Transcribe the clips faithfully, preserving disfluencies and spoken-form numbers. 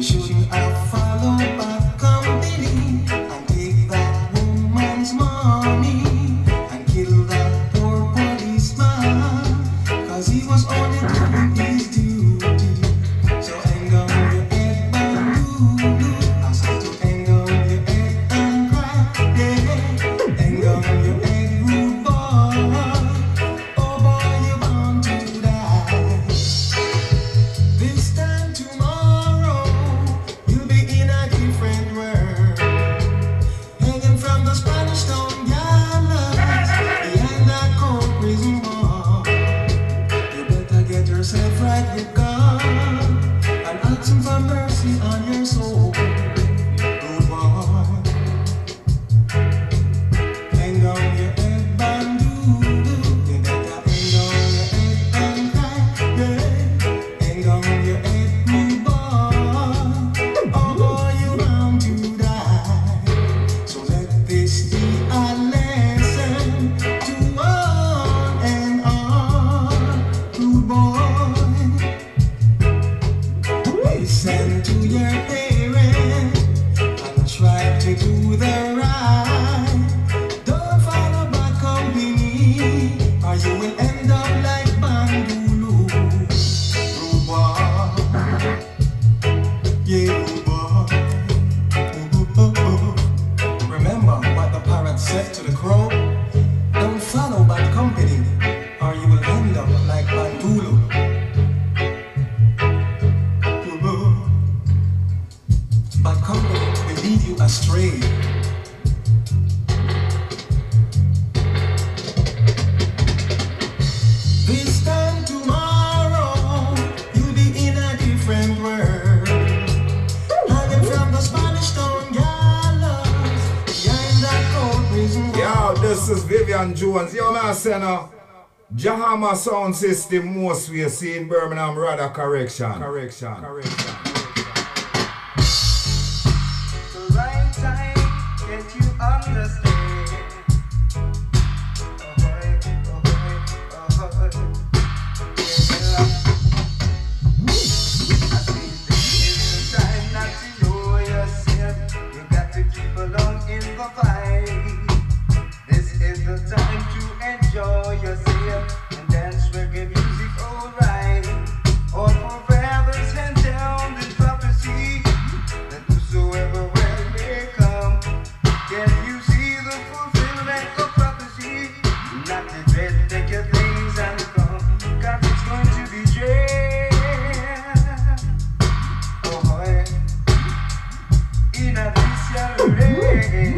shouldn't have followed bad company and take that woman's money and kill that poor policeman, cause he was only doing his duty. So hang on your head, Bandulu. I said to hang on your head and cry, yeah. Hang on your head, rude boy. Oh boy, you're bound to die. This time tomorrow, you'll be in a different world. Hanging from the Spanish Town gallows, behind that cold prison wall. You better get yourself right with God and ask Him for mercy on your soul. Good boy. Hang on your head, Bandulu. You better hang on your head and cry, yeah. Hang on your head, rude boy. Oh boy, you're bound to die. So let this be a lesson to all and all, rude boy. Listen to your parents and try to do the right. Don't follow bad company, or you will end up like Bandulu. Rude boy, yeah, rude boy. Ooh, ooh, ooh, ooh. Remember what the parrot said to the crow? Don't follow bad company, or you will end up like Bandulu. Ooh, ooh. Bad company will lead you astray. This time tomorrow, you'll be in a different world. Hanging from the Spanish Town gallows, behind that cold prison wall. Yo, this is Vivian Jones. Yo, man, I say now, Jahama Sound System, most we see in Birmingham, rather correction. Correction. Correction. The right time, can't you understand? Oh boy, oh boy, oh boy. Yeah. I think this is the time not to know yourself. You got to keep along in the fight. This is the time to enjoy yourself and dance reggae music alright. All for feathers hand down in prophecy that whosoever will may come. Can you see the fulfillment of prophecy? Not to dread, take your things and come. God is going to be dread. Oh boy, in a this rain.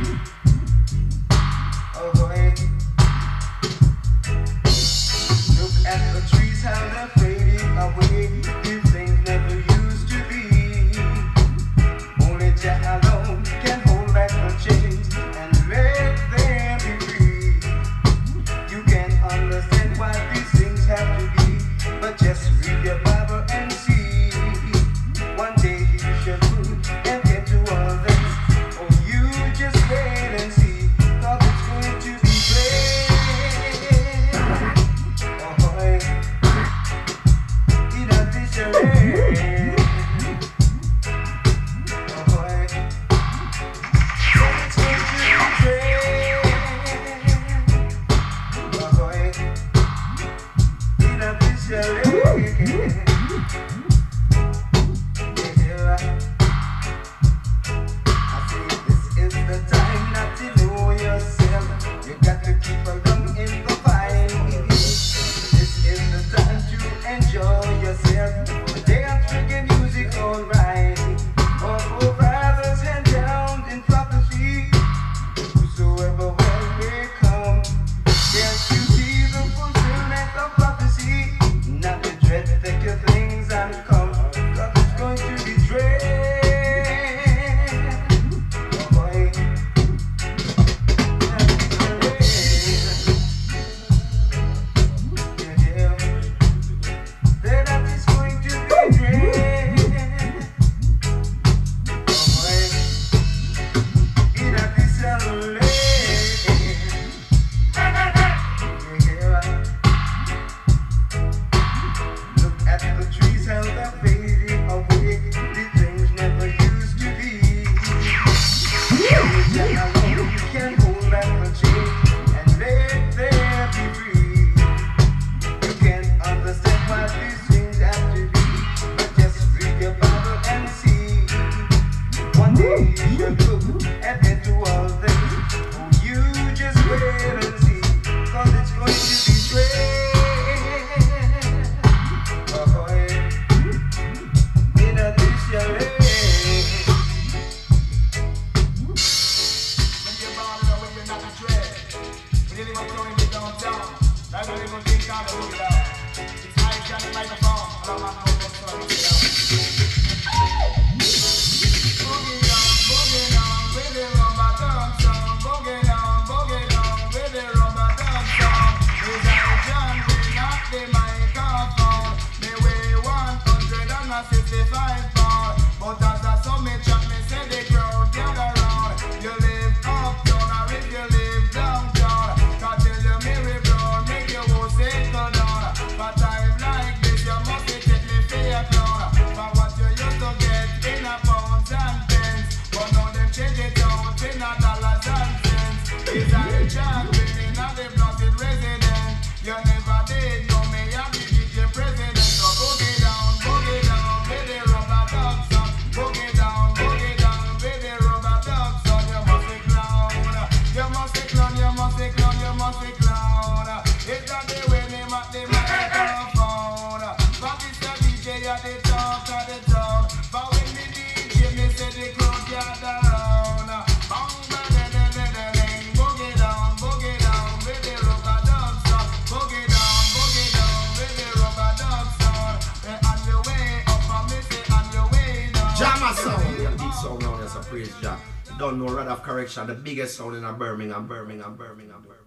Oh boy, look at the trees, how they're fading away. If things never used to be. Only Jah alone can hold back the chains and let them be free. You can't understand why these things have to be, but just read your Bible and see. One day you shall prove and get to all this. Oh, you just wait and see, 'cause it's going to be great. Oh boy, in a disarray. Oh boy, so it's going to be great. Oh boy, in a disarray. Yeah. I say this is the time not to know yourself. You got to keep along in the fight. This is the time to enjoy yourself. The dance reggae music alright. All for brothers and down in prophecy. Whosoever will may come. Can't you see the fulfillment of prophecy? Not to dread, take your Don't know Rod of Correction, the biggest sound in a Birmingham, Birmingham, Birmingham, Birmingham.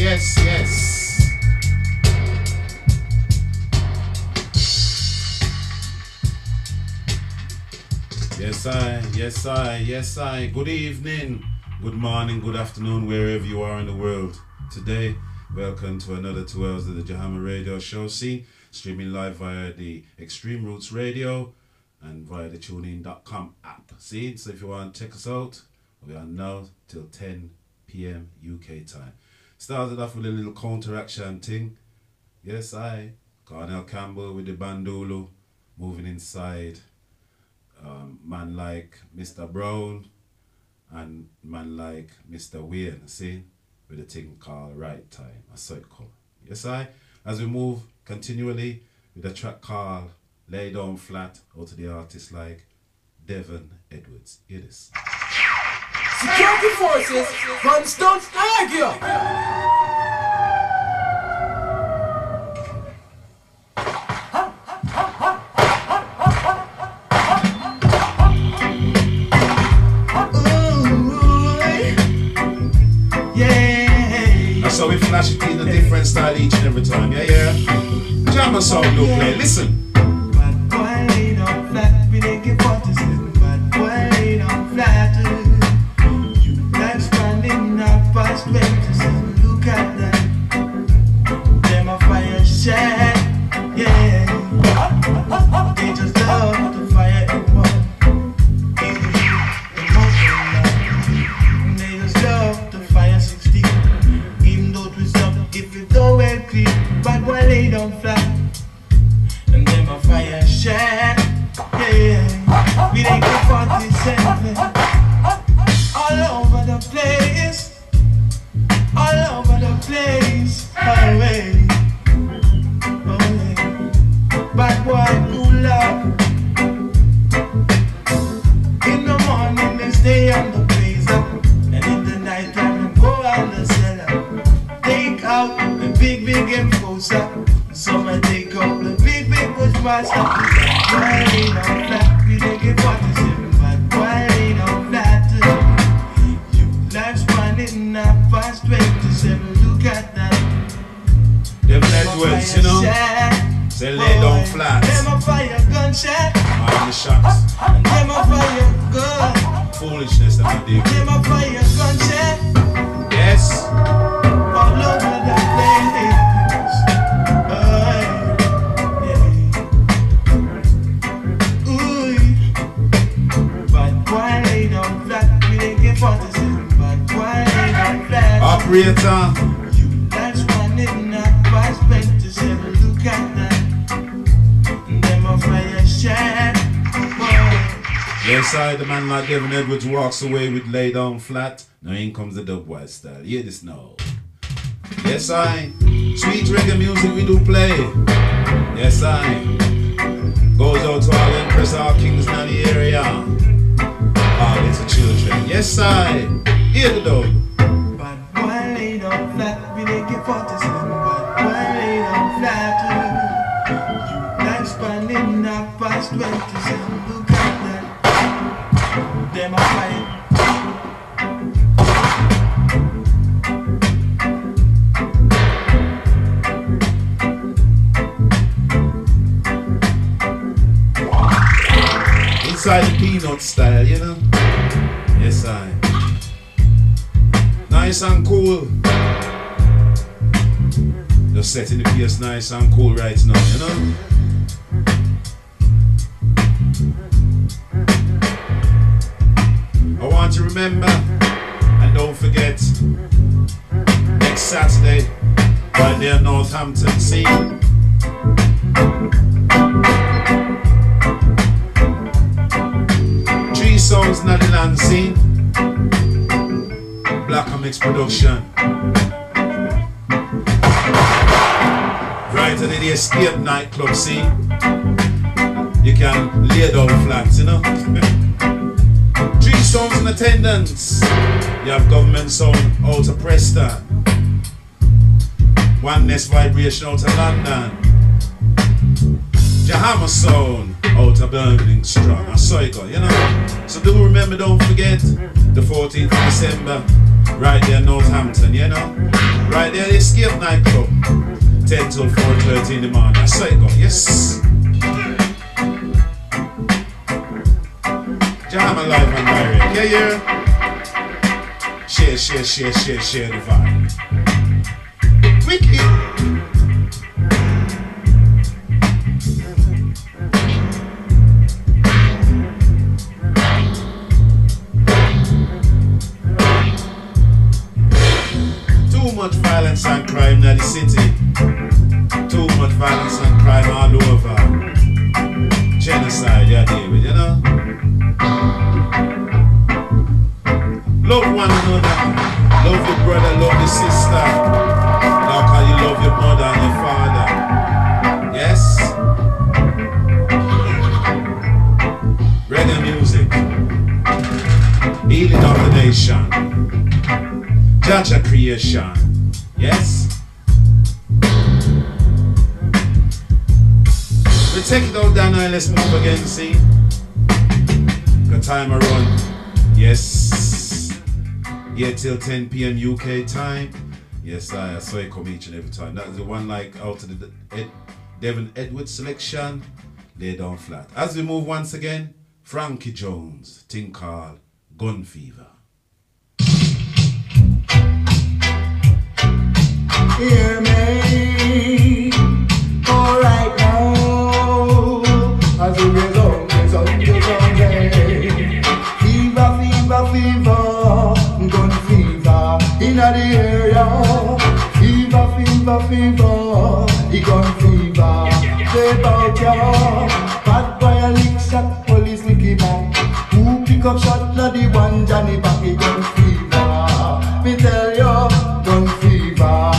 yes, yes. Yes, I, yes, I, yes, I. Good evening, good morning, good afternoon, wherever you are in the world. Today, welcome to another two hours of the Jahama Radio Show. See, streaming live via the Extreme Roots Radio and via the tune in dot com app. See, so if you want to check us out, we are now till ten p m U K time. Started off with a little counteraction thing. Yes, I, Cornell Campbell with the bandolo, moving inside. Um, man like Mister Brown and man like Mister Wayne, see, with a thing called Right Time, a circle. Yes, I, as we move continually with a track called Lay Down Flat, out to the artists like Devon Edwards. Hear this. Security forces, guns don't argue! So we flash it in a different style each and every time, yeah, yeah. Jahama sound do play, listen. Bad boy lay down flat, we make it forty-seven. Bad boy lay down flat. You like standing up past twenty-seven. Look at that. Them a fire shine, yeah. They just love the fire in one. They just love the fire sixteen. If you don't well clean, bad boy lay down flat. And then my fire shine, yeah. We like a forty-seven. All over the place, all over the place. Oh, hey. Oh, hey. Bad boy cool up. In the morning they stay on the blaze up. And in the night time they go out the cellar. Take out the big, big enforcer. Some I take out the big, big bushmaster. Why lay down flat? We take it forty-seven, but why lay down flat? You lifespan is not past twenty-seven. Look at that. Them Edwards, you know, say lay down flat. Them a fire gunshot. Mind the shots. And them a fire gun. Foolishness that I do. Them a fire gunshot. Yes. All over the place. Oh, yeah. Ooh. But why lay down flat? We didn't get forty-seven. But why lay down flat? Operator. You that's one in that past twenty-seven. Look at that. And them a fire shine. Yes, I, the man like Devon Edwards walks away with Lay Down Flat. Now in comes the dubwise style. Hear this now. Yes, I. Sweet reggae music we do play. Yes, I. Goes out to all Empress, all kings in the area. All little children. Yes, I. Hear the dub. But boy lay down flat, we didn't get forty-seven. But boy lay down flat. You like spanning up past twenty-seven. Look at that. Them a fight. Inside the peanut style, you know? Yes, I. Nice and cool. Just setting the pace nice and cool right now, you know? I want you to remember, and don't forget, next Saturday, right there in Northampton, see? Three songs in the land scene. Black and Mix production. Right at the Escape nightclub, see? You can lay down flat, you know? Three songs in attendance. You have Government Sound out of Preston. Oneness Vibration out of London. Jahama Sound out of Birmingham Strong. I saw it go, you know? So do remember, don't forget, the fourteenth of December, right there in Northampton, you know? Right there, the Escape nightclub. ten till four thirty in the morning. That's how it go. Yes. Jahama live and direct. Yeah, yeah. Share, share, share, share, share the vibe. Wicked. Too much violence and crime in the city. Too much violence and crime all over. Genocide, yeah, David, you know? Love one another. Love your brother, love your sister. Like how you love your mother and your father. Yes? Reggae music. Healing of the nation. Jaja creation. Yes? We take it out down and let's move again, see? Got time around. Yes. Yeah, till ten p m U K time. Yes, I, I saw it come each and every time. That is the one like out of the Ed, Devin Edwards selection. Lay down flat. As we move once again, Frankie Jones, thing called Gun Fever. Hear me, alright now. As you get on, get on, get on, fever, fever, fever, gun fever inna the area. Fever, fever, fever, the gun fever. Say about ya, bad boy a lick shot, police licky back. Who pick up shot, not the one Johnny back. The gun fever, me tell ya, gun fever.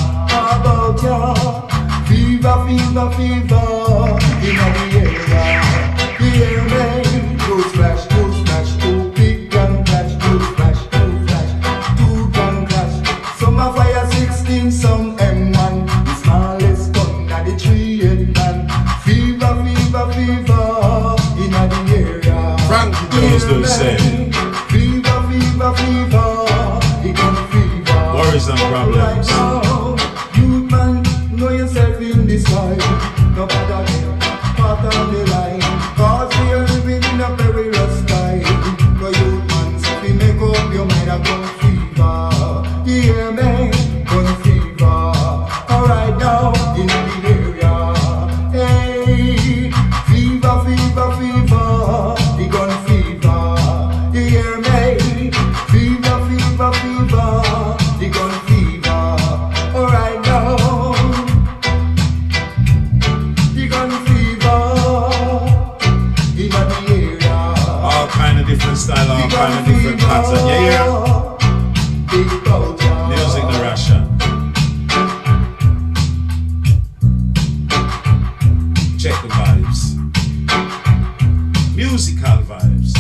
Fever, fever, fever, inna the area. Hear me, two splash, two splash, two big gun clash, two splash, two flash, two gun clash. Some a fire sixteen, some M one. The smallest gun at the three head man. Fever, fever, fever, inna the area. Frankie Jones do say. Fever, fever, fever, the gun fever. Worries and problems. Know yourself in this life. No bother them, part on the line. Cause we are living in a perilous time. No youth man, so we make up your mind and gun fever. You hear me? Gun fever. Alright now, in the area. Hey, fever, fever, fever, the gun fever. You hear me? Fever, fever, fever, the gun fever. Alright now. Different style, all kind of different pattern. Yeah, yeah. Music the Russia. Check the vibes. Musical vibes.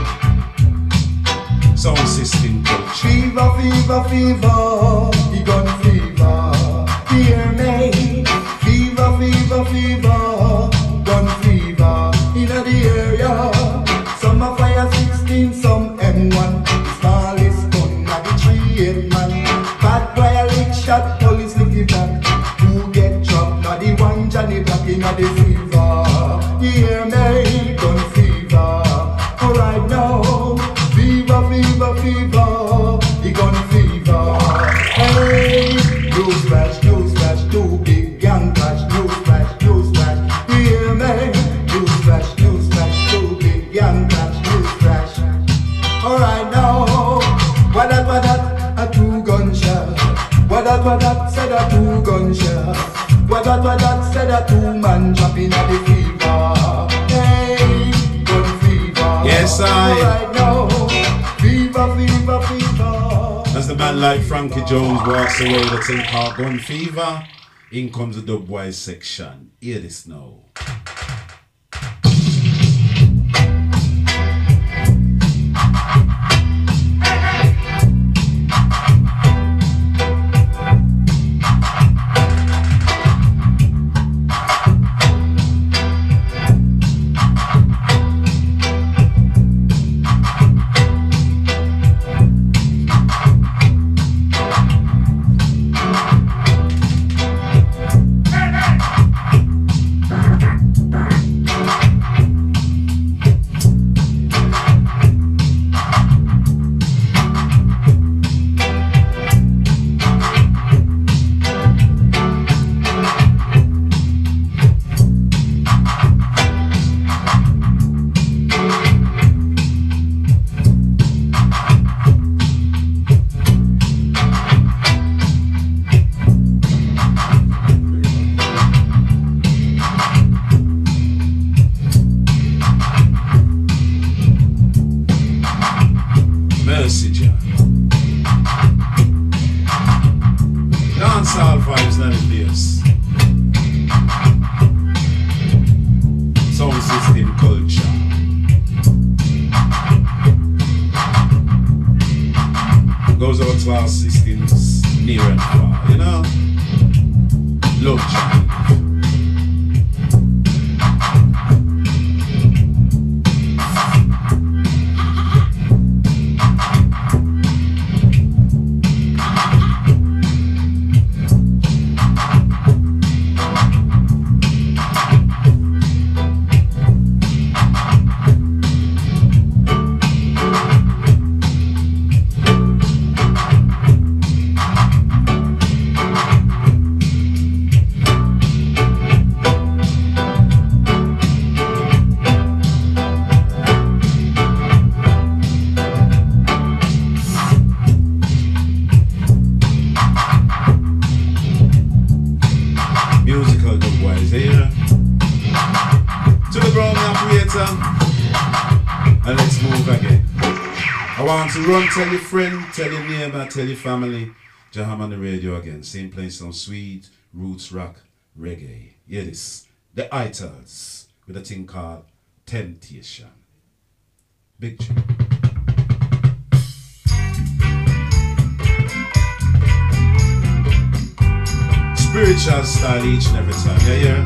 Sound system culture. Fever, fever, fever, the gun fever. Hear me. Fever, fever, fever, gun fever. Inna the area. Some a fire sixteen, some M one. The smallest gun at the three head man. Bad boy a lick shot, police licky back. Who get dropped? Not the one Johnny back inna the fever. You hear me? Gun fever. Alright now. Fever, fever, fever, the gun fever. Hey, news flash, news flash, too big gang clash. News flash, news flash. You hear me? News flash, news flash, too big gang clash. Alright now, what that, what that, a two gunshot. What that, what that, said a two gunshot. What that, what that, said a two man dropping at the fever. Hey, gun fever. Yes, I. Alright now, fever, fever, fever. As the man like Frankie Jones walks away, the thing called Gun Fever, in comes the Dubwise section. Hear this now. Run, tell your friend, tell your neighbor, tell your family. Jaham on the radio again. Same playing some sweet roots rock reggae. Hear this. The Itals with a thing called Temptation. Big tune. Spiritual style each and every time. Yeah, yeah.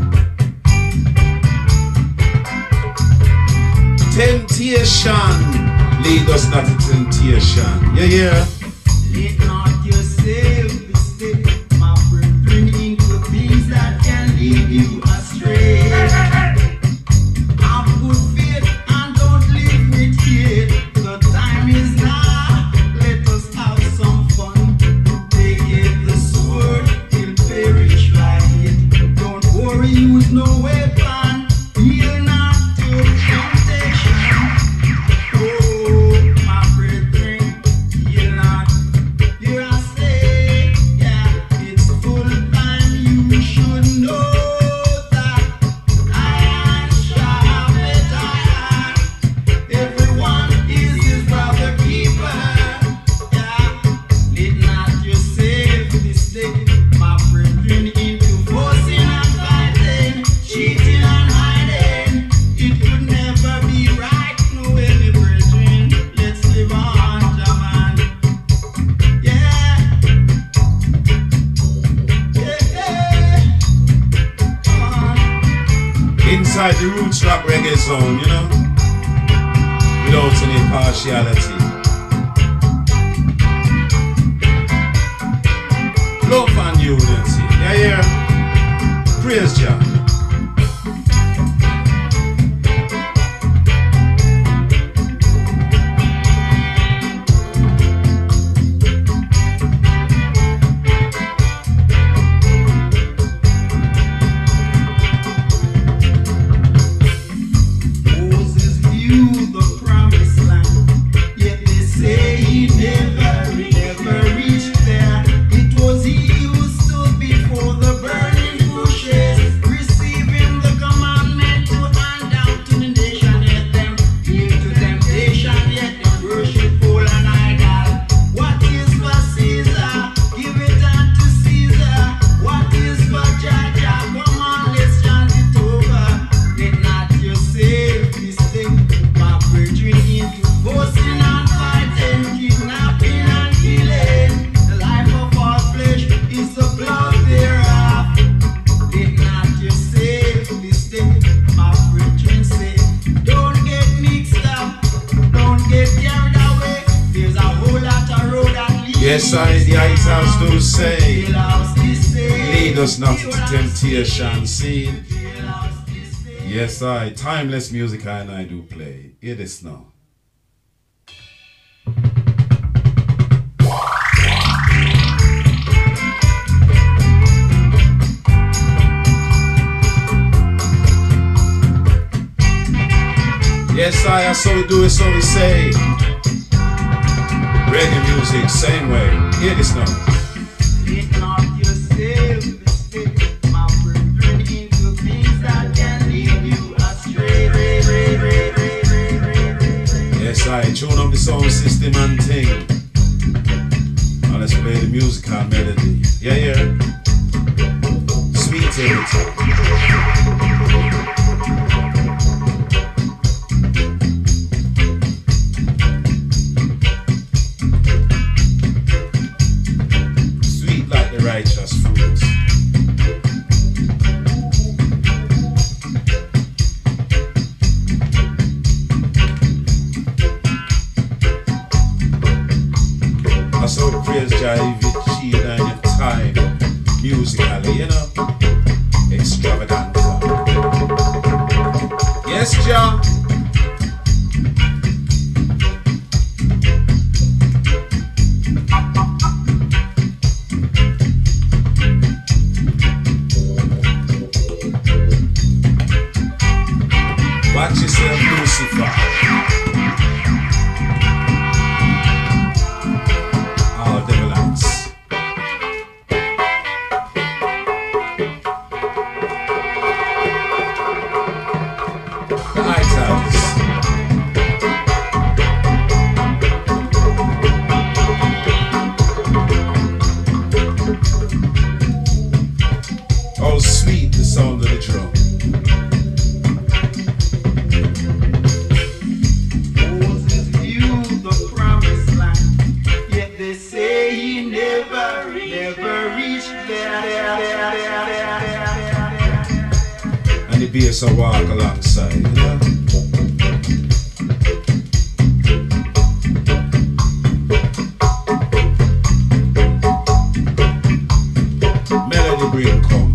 Temptation. Lead us not to temptation. Yeah, yeah. Lead not yourself astray, my brethren, into things that can lead you astray. Have good faith and don't live with hate. The time is now. Let us have some fun. Take it the sword, he'll perish like it. Don't worry, use no weapon. Yield not to temptation. Inside the roots rock reggae zone, you know, without any partiality. Love and unity, yeah, yeah. Praise Jah. Yes, I, the Itals do say, lead us not to temptation. See? Yes, I, timeless music I and I do play. Hear this now. Yes, I, that's how we do it, so we say. Reggae music, same way. Hear this now. Lead not yourself astray, my brethren, into things that can lead you astray. Yes, I tune up the sound system and thing. Now let's play the musical melody. Yeah, yeah. Sweet everything. Righteous fruits. drive your cheat and your time musically, you know, extravaganza. Yes, Jah. Watch yourself, Lucifer. Oh, devilites. The Itals. Oh, sweet the sound of the drum. And the bass will walk alongside, you know? Melody bring come.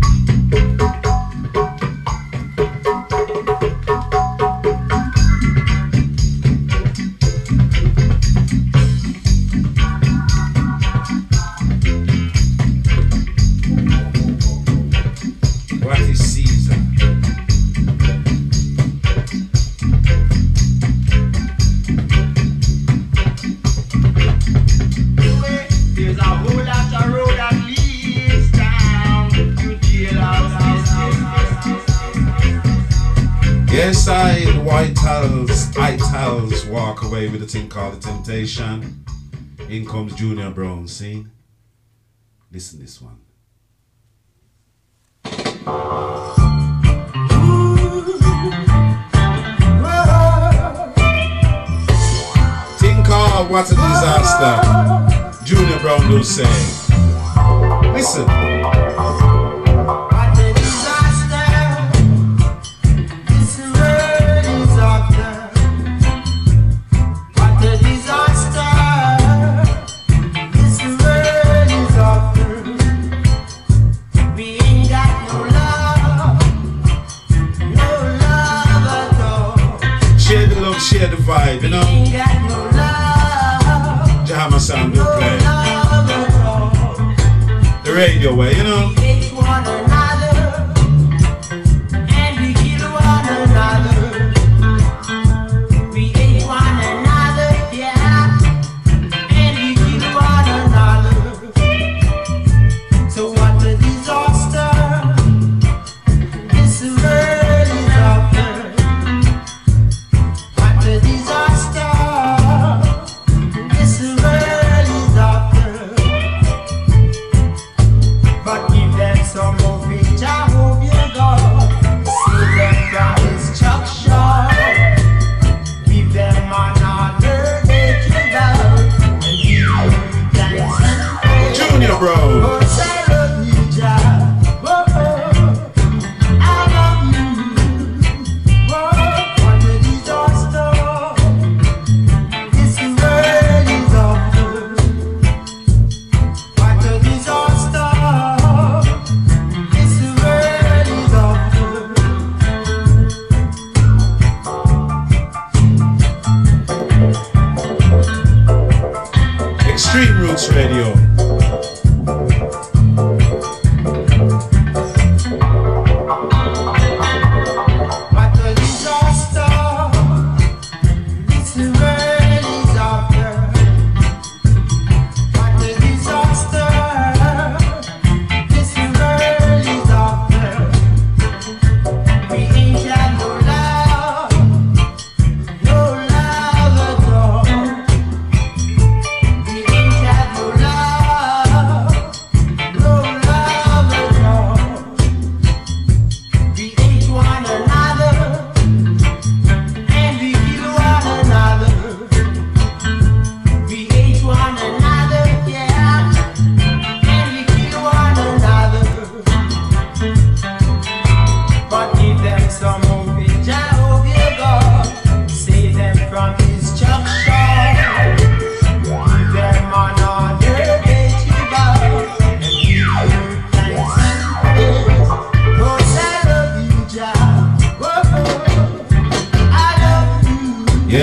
What is Caesar? There's a whole lot of road that leads down to jailhouse. Yes, I, the White Towels, Itals walk away with a thing called The Temptation. In comes Junior Brown, see? Listen this one. Thing called What a Disaster. Junior Brown do say. Listen. What a disaster this world is after. What a disaster this world is after. We ain't got no love, no love at all. Share the love, share the vibe, you know? Ain't got no love, Jahama sound do play. love at all. The radio way, you know? We hate one another, and we kill one another. We hate one another, yeah, and we kill one another. So what a disaster this world is after. What a disaster this world is after. But give them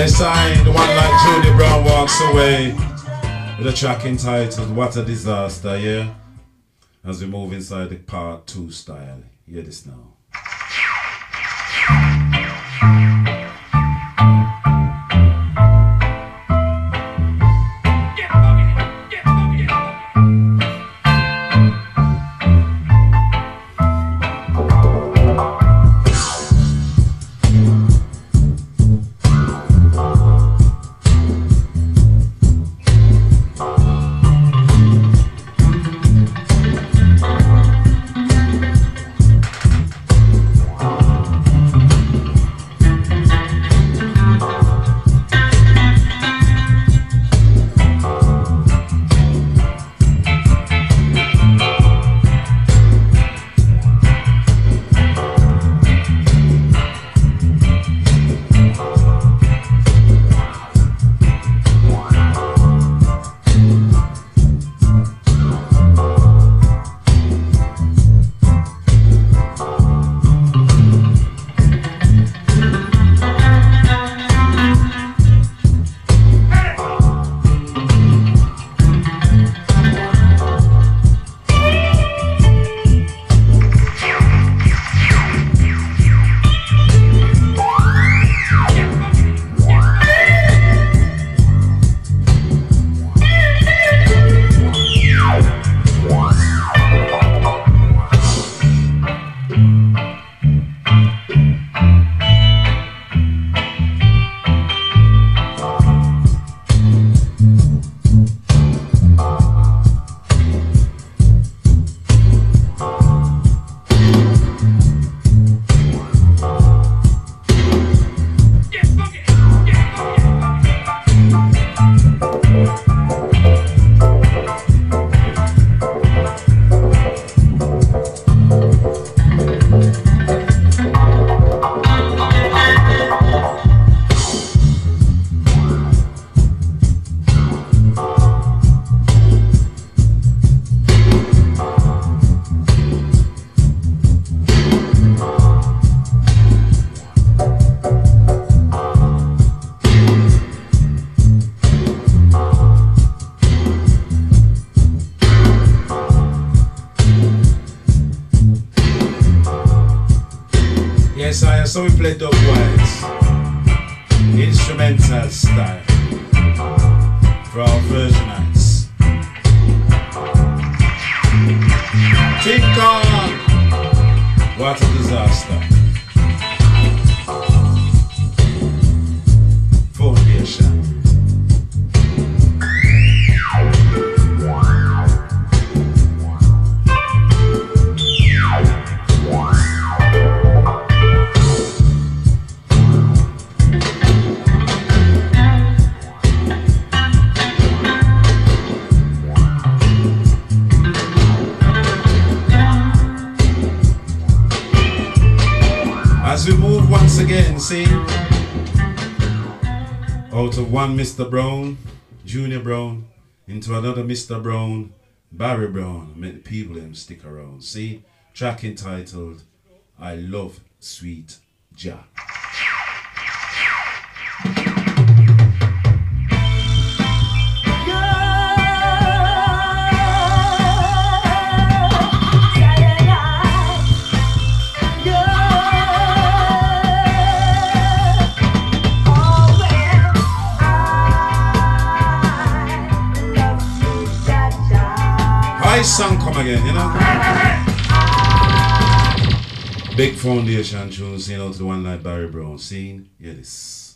Yes, I, the one like Judy Brown walks away with a track entitled What a Disaster, yeah? As we move inside the part two style. Hear this now. So we play dubwise, instrumental style, for our version nights. Think on, what a disaster. Foundation. As we move once again, see, out of one Mister Brown, Junior Brown, into another Mister Brown, Barry Brown, make the people them stick around. See, track entitled, I Love Sweet Jah. Song come again, you know. Big foundation tune, sing out to the one like Barry Brown. Sing, hear this.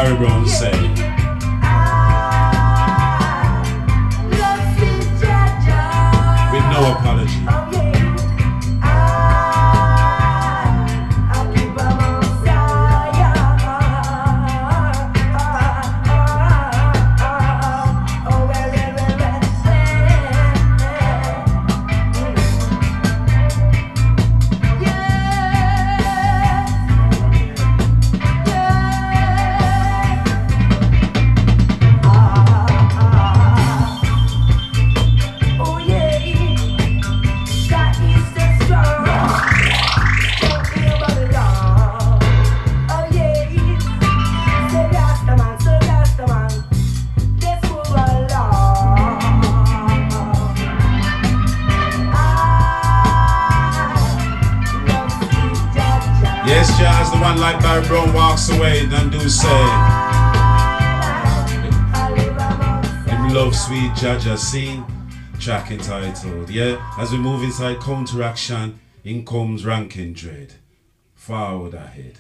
Barry Brown say. With no apology. Yes, Jazz, the one like Barry Brown walks away, then do say. Him love sweet Jaja scene, track entitled. Yeah, as we move inside counteraction, in comes Ranking Dread. Forward ahead.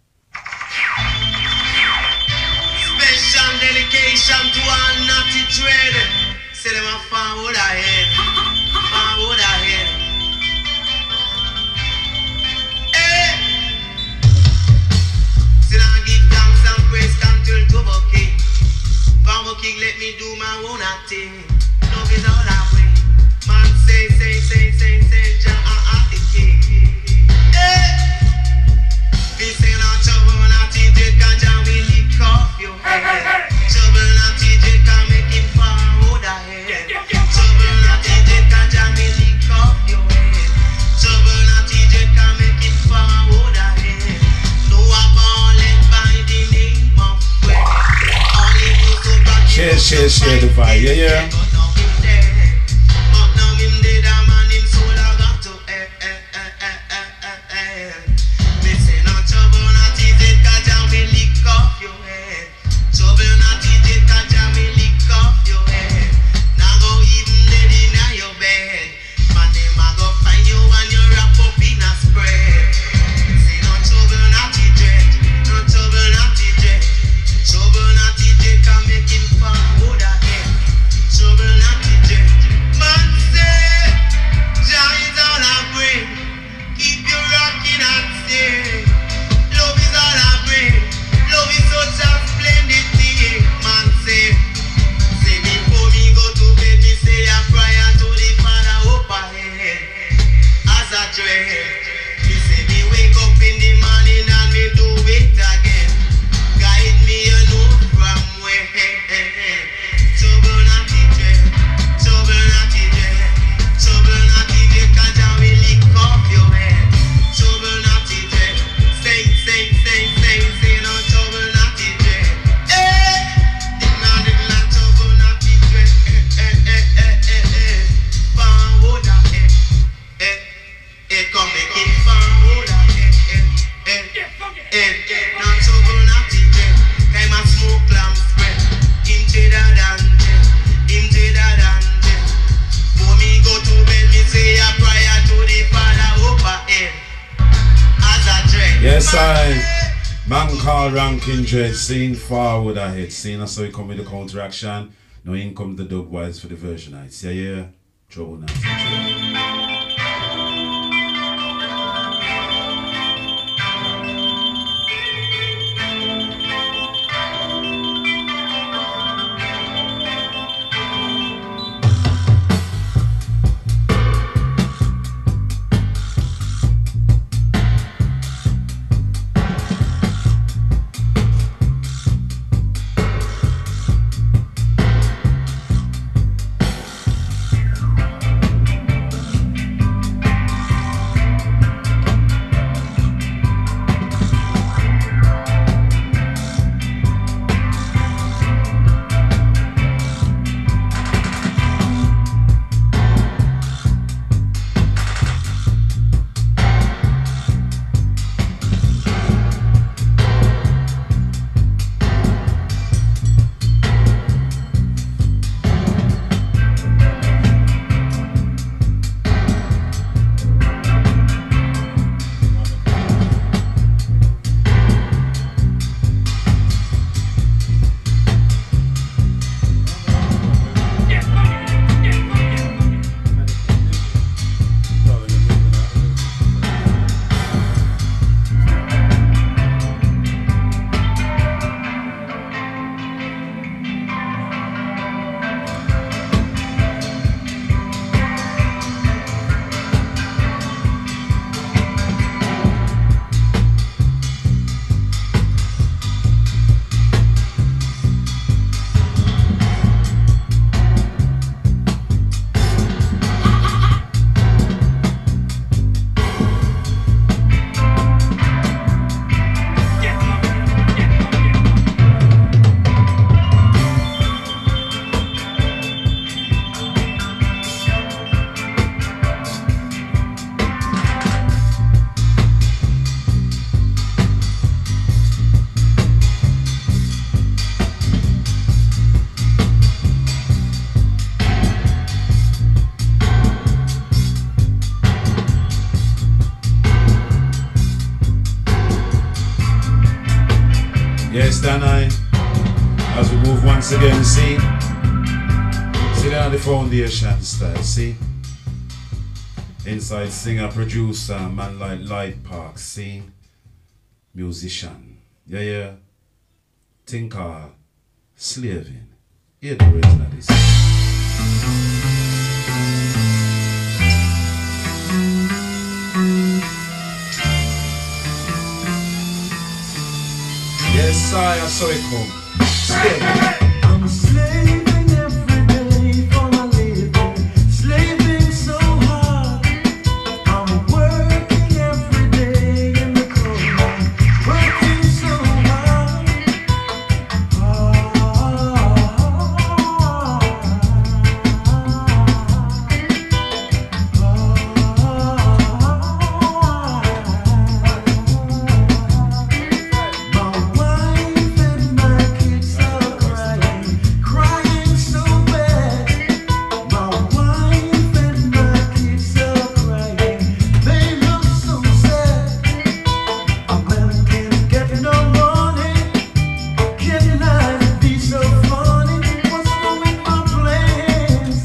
Special dedication to all naughty dread. Say them a forward ahead. Forward ahead. Hey! Still I give thanks and praise until Turbo King. Turbo King let me do my own thing. Love is all I bring. Man say, say, say, say, say, Jah ah the king. Hey! Me say no trouble, naughty dread, cause Jah will lick off your head. Trouble, naughty dread, can make him forward ahead. Trouble, naughty dread, cause Jah will lick off your head. Trouble, naughty dread, can make him forward ahead. No abandon by the name of prayer. Only you so bad. Share, share, share the fire, yeah, yeah. Yes, I man called Ranking Dread, seen forward ahead. Seen us so he come with the counteraction. Now in comes the dub wise for the version nights. Yeah, yeah. Trouble now. understand I? As we move once again, see? See down the foundation style, see? Inside singer, producer, man like Light Park, see? Musician, yeah, yeah. Thinker, slaving. Hear the original this. Yes, I saw it come. Slaving. I'm slaving every day for my living, slaving so hard. I'm working every day in the cold, working so hard. My wife and my kids are crying, crying so bad. My wife and my kids are crying, they look so sad. A man can't get no money, can life be so funny? What's wrong with my plans?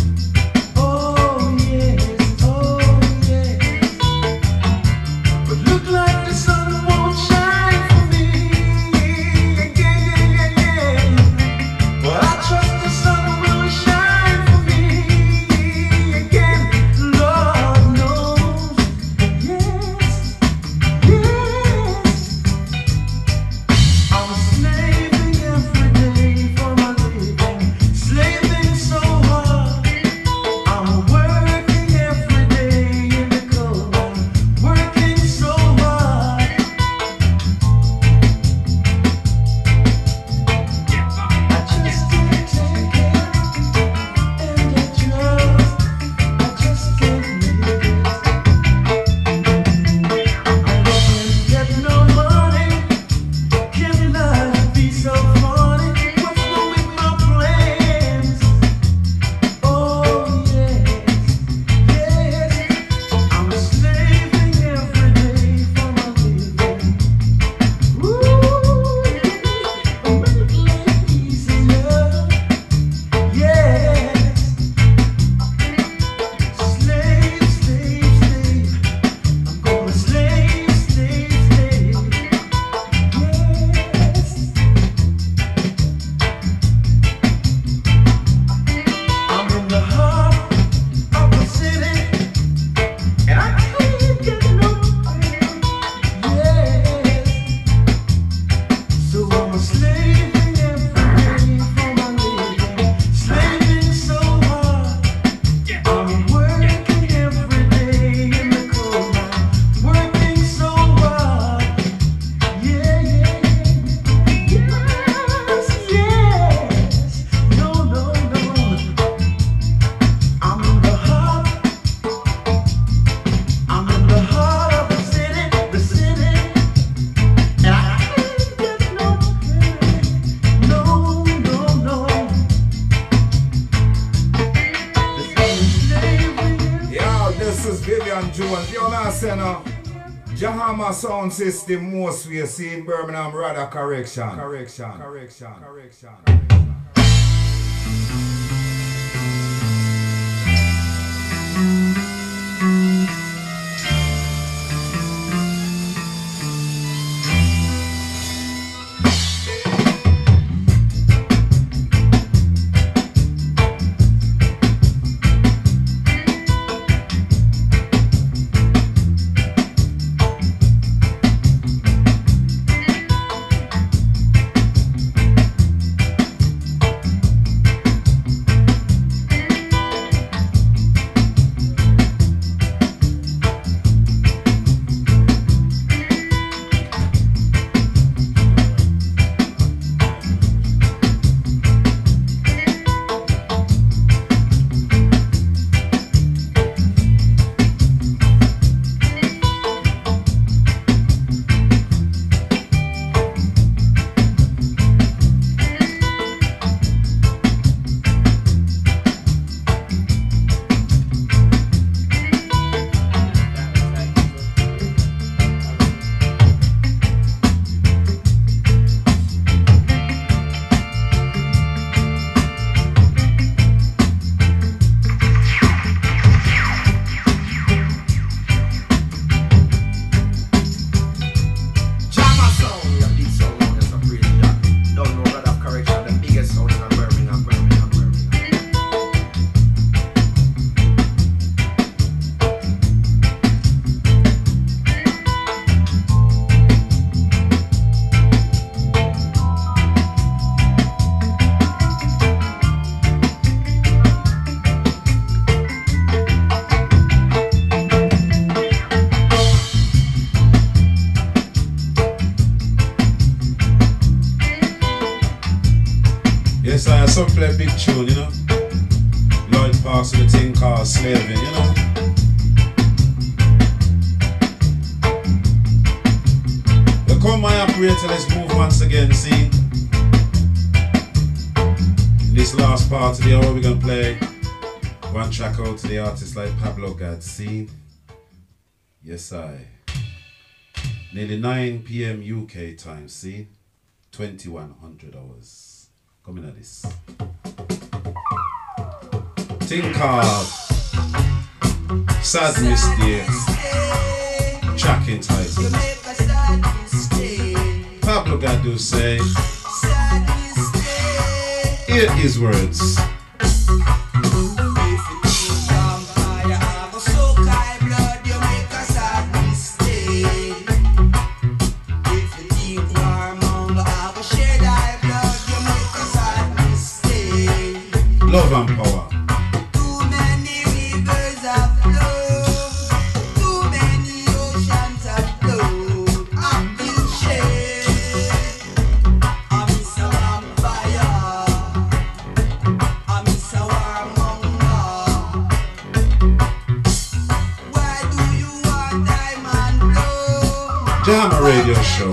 Oh yes, oh yes. But look like the sun won't shine for me. Yeah, yeah, yeah, yeah. But I trust the sun will shine for me again. Lord knows, yes, yes. I'm slaving every day for my living, slaving so hard. I'm working every day in the cold, working so hard. I just can't take it, and I just, I just can't make it. I can't get no money, can life be so funny? What's wrong with my plans? Oh yes, yes. I'm slaving every day for my living. Ooh, make life easier. Yes. Slave, slave, slave. I'm gonna slave, slave, slave. Yes. I'm in the heart of the city, and I can't get no pay. Yes. So I'm a slaving every day for my living, slaving so hard. I'm working every day in the cold, working so hard. Yeah, yeah, yes, yes. No, no, no. I'm in the heart. I'm in the heart of the city, the city, and I can't get no pay. No, no, no. This is slavery. Yo, this is Vivian Jones. Yo, man, say no. Jahama sound system most we see in Birmingham, rather correction. Correction. Correction. Correction. Yes, I some play big tune, you know. Lloyd Parks with a thing called Slaving, you know. Well, come my operator, let's move once again, see. In this last part of the hour, we're gonna play one track out to the artists like Pablo Gad, see. Yes, I. Nearly nine p m U K time, see. twenty-one hundred hours. Come in at this. Thing called Sad Mistake. Track entitled Pablo Gadu say, here is words. Love and power. Too many rivers have flowed, too many oceans have flowed. I feel shame. I miss a vampire. I miss a warmonger. Why do you want diamond blow? Jahama Radio Show.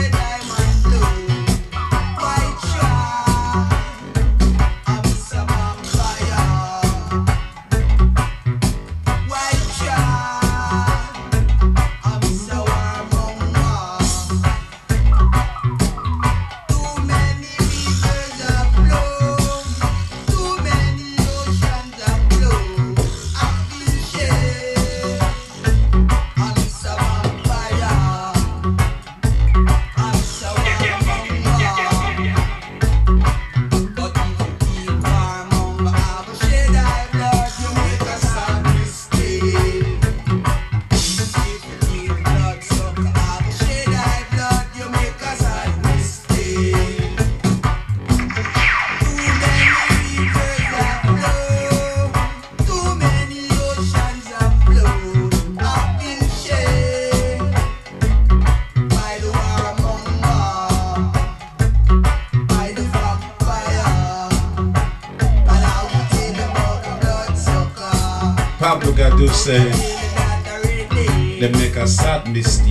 Pablo Gadu say, they make a sad mistake.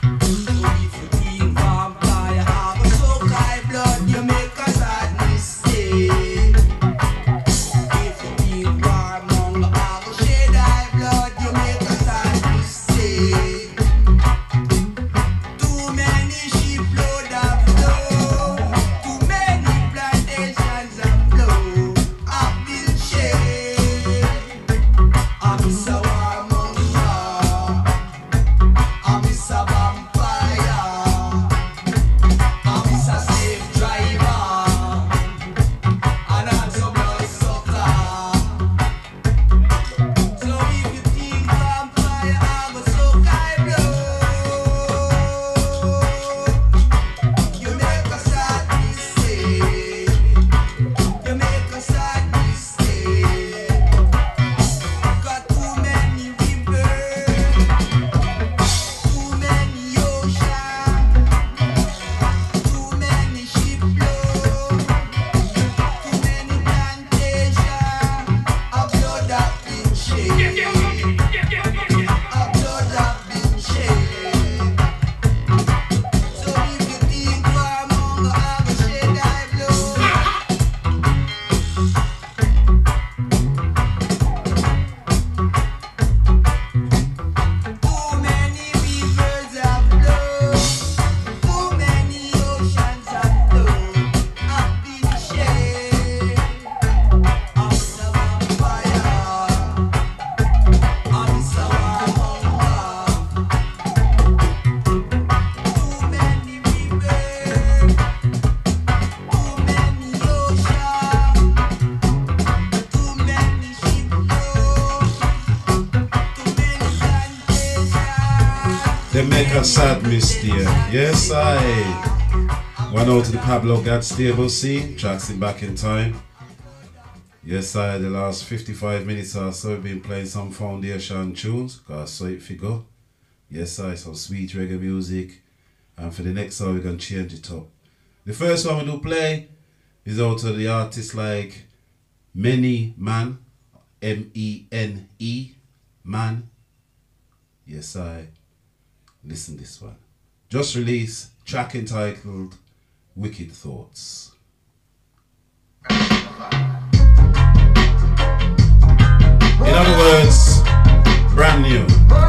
They make a sad mistake. Yes, I. One out to the Pablo Gad stable scene, tracks him back in time. Yes, I. The last fifty-five minutes or so, we've been playing some foundation tunes, cause so it figure. Yes, I. Some sweet reggae music. And for the next hour, we're gonna change it up. The first one we do play, is out to the artists like Many Man, M E N E, Man. Yes, I. Listen this one. Just released, track entitled Wicked Thoughts. In other words, brand new.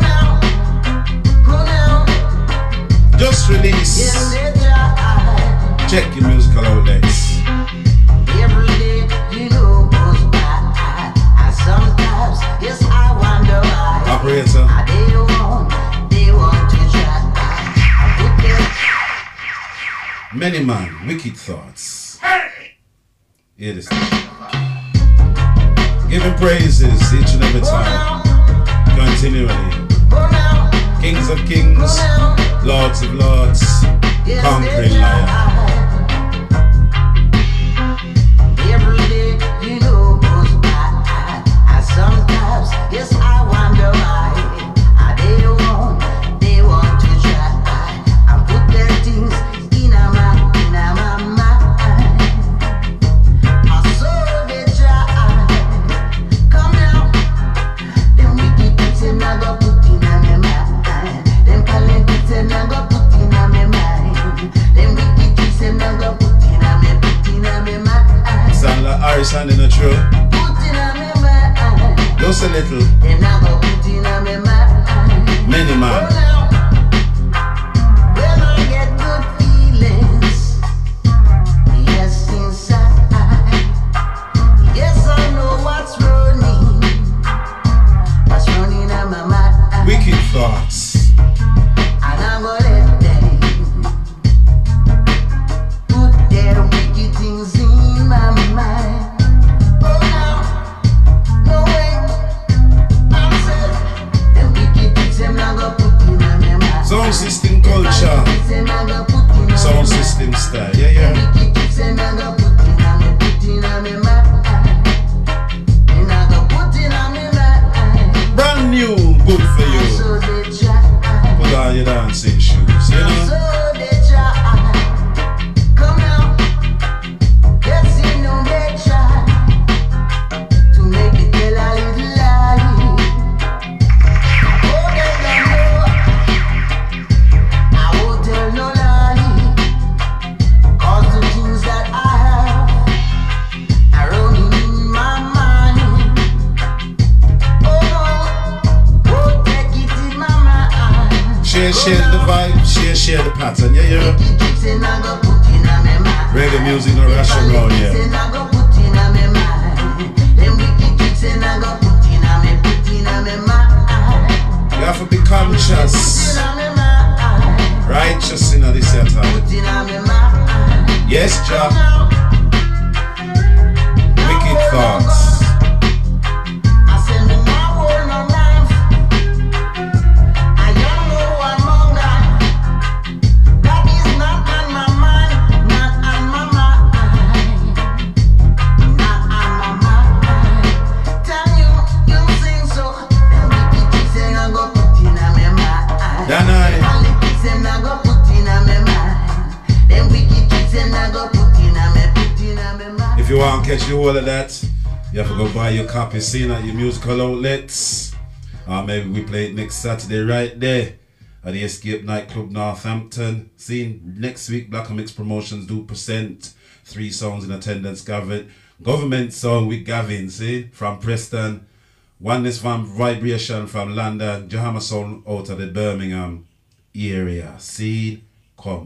Just release. Check your musical outlets. Every day, you know, goes by. I sometimes, yes, I wonder why. Operator. They want, they want to try. Many Man, Wicked Thoughts. Hear this. Giving praises each and every time. Continually. Kings of Kings, Lords of Lords, conquering lion. Every day, you know, goes by. I sometimes, yes, I wonder why. They want, they want to try and put their things in my, in my mind. I saw they try. Come now, them wicked things them not go put in my mind. Them calling things them not go put in my mind. Them wicked things them not go put in my, put in my mind. Sound like Harrison in the truth. Put in my mind. Just a little. Them not go put in my mind. Many Man. When I get good feelings, yes, inside. Yes, I know what's running. What's running in my mind. Wicked Thoughts. And I'm gonna let them put their wicked things in my mind. Oh, now, no way. I'm saying, them wicked things them not gonna put in my mind. Sound system culture. Sound system style. Yeah, yeah. Brand new, good for you. Put on your dancing shoes, you know. Share, share the vibe, share, share the pattern, yeah, yeah. Reggae music no rush around, yeah. You have to be conscious, righteous in this here time. Yes, Jah. Wicked Thoughts. If you want to catch the whole of that, you have to go buy your copy, see it at your musical outlets. Or maybe we play it next Saturday right there at the Escape Nightclub Northampton. See, next week Black and Mix Promotions do present three songs in attendance. Gavin, government song with Gavin, see, from Preston. Oneness from Vibration from London. Jahama song out of the Birmingham area. See, come.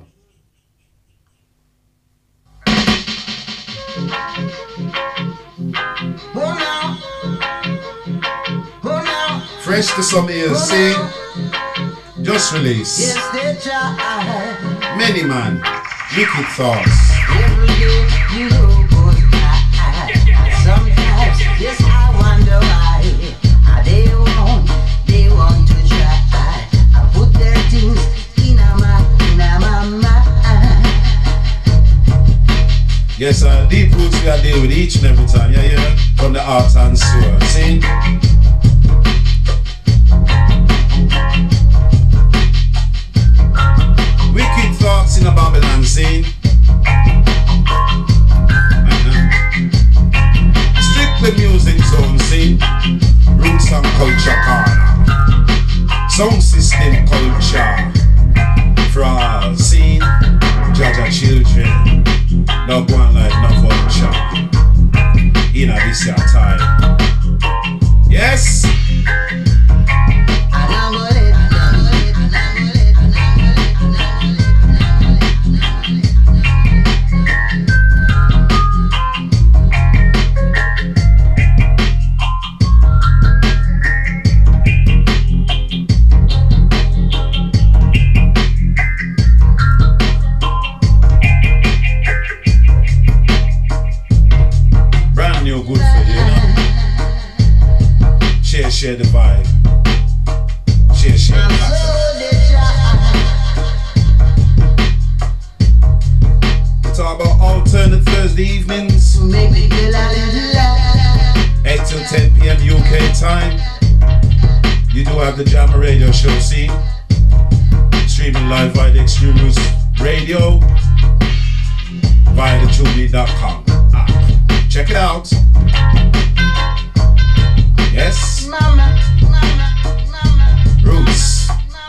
Fresh to some ears, see? Just release. Many Man, Wicked Thoughts. Every day, you know, goes by. Sometimes, yes, I wonder why. They want, they want to try and put their things in my, in my mind. Yes, uh, deep roots we are dealing with each and every time, yeah, yeah, from the heart and soul, see? Wicked Thoughts in a Babylon scene. not going like no vulture. In a this year time. Yes. Share the vibe. Share, share the pattern. We talk about alternate Thursday evenings. eight till ten p m U K time. You do have the Jammer Radio Show, see? Streaming live via the Extreme Roots Radio via the TuneIn dot com app. Check it out. Yes. Mama, mama, mama, Roots.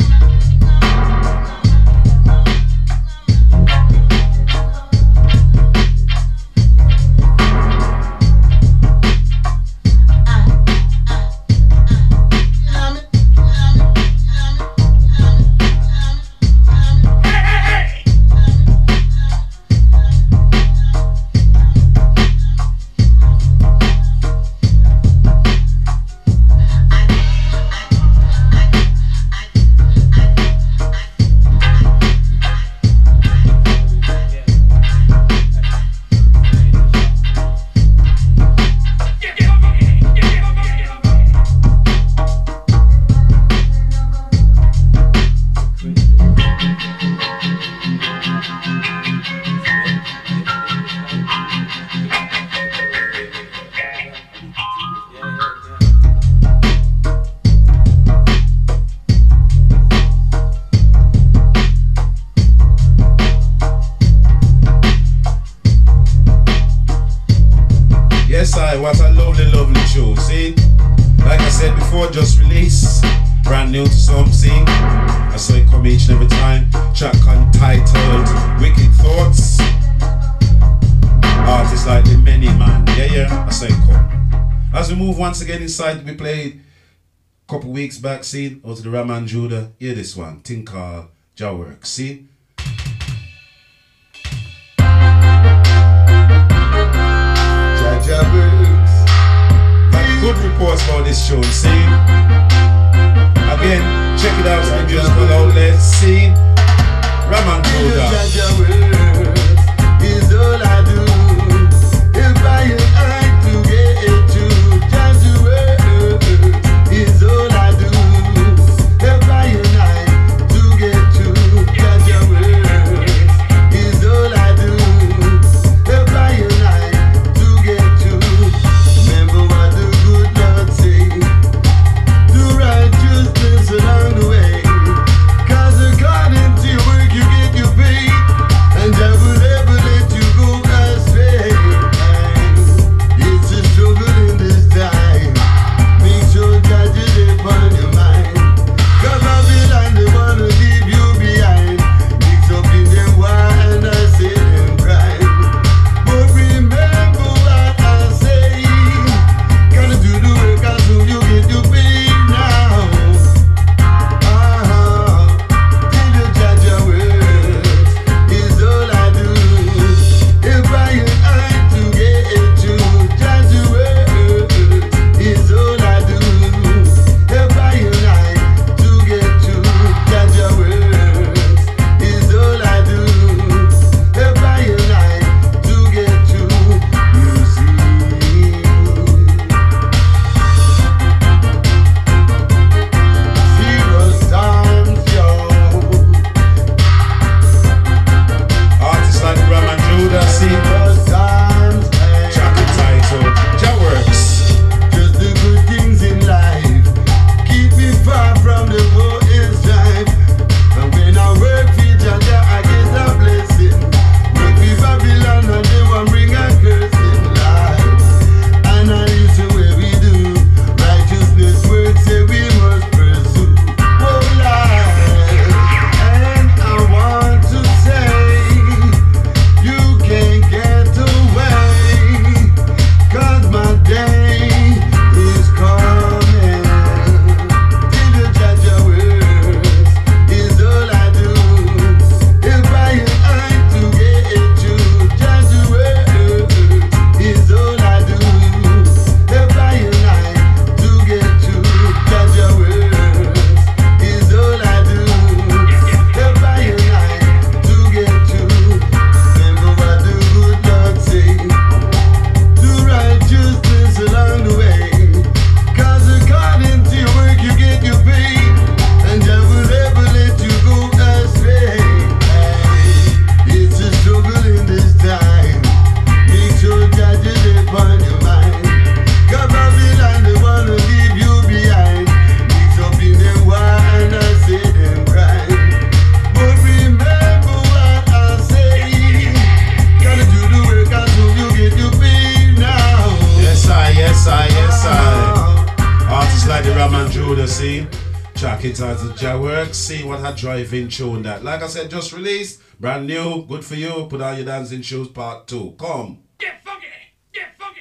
What a lovely, lovely show, see? Like I said before, just released, brand new to some, see? I saw it come each and every time. Track untitled, Wicked Thoughts. Artists like the Many Man, yeah, yeah, I saw it come. As we move once again inside, we played a couple weeks back, see? Out to the Raman Judah, hear this one, thing called Jah Works, see? Jah Works. Got good reports about this show, see? Again, check it out on the musical outlet, see? Raman Judah. Jah Works is all I do. If I like to get to Jah Works is all I do. If I like to get to Jah Works is all I do. If I like to get to, remember what the good Lord say. Radio scene. Track it as a Jah Works. See what a driving tune that. Like I said, just released. Brand new. Good for you. Put on your dancing shoes part two. Come. Get funky! Get funky!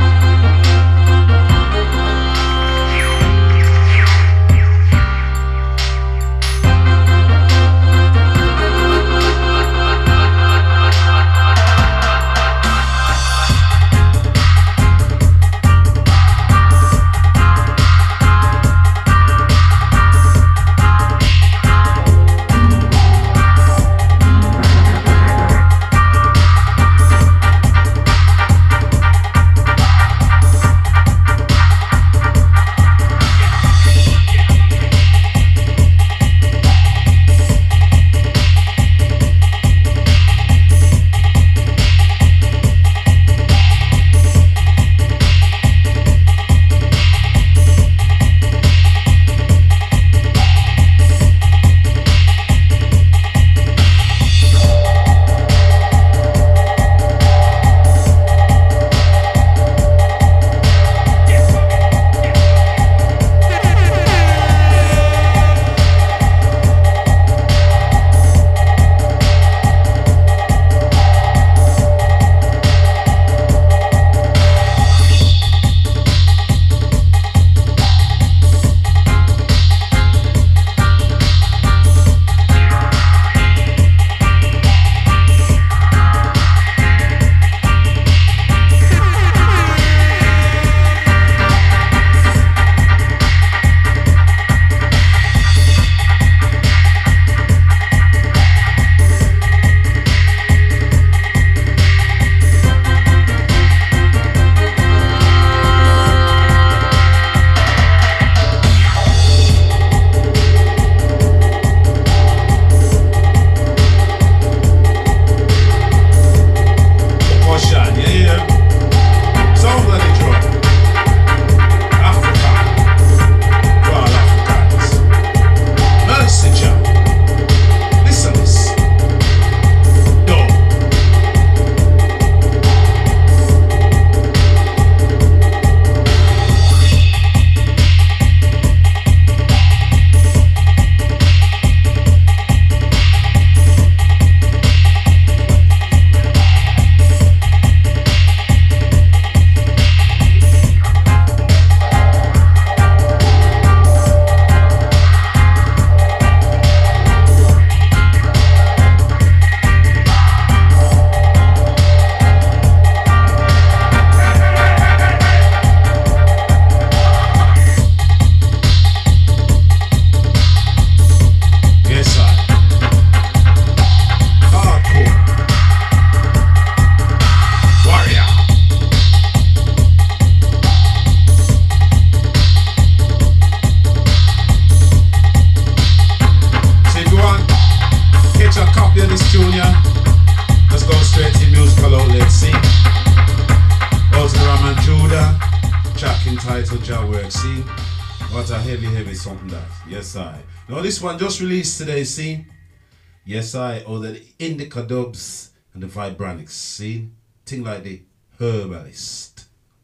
Yes, I. Now this one just released today, see? Yes, I. Or the Indica Dubs and the Vibranics, see? Thing like the Herbalist.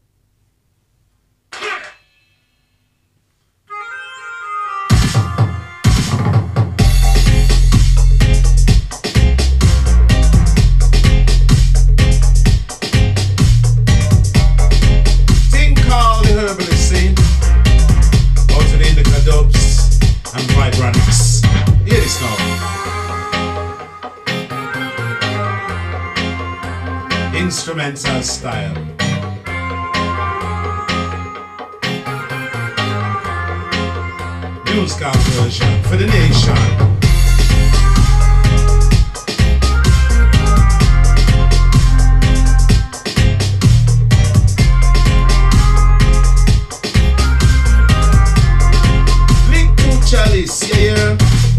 Thing called the Herbalist, see? Out to the Indica Dubs and Vibranics. Hear this now. Instrumental style. Musical version for the nation. Chalice, yeah, yeah.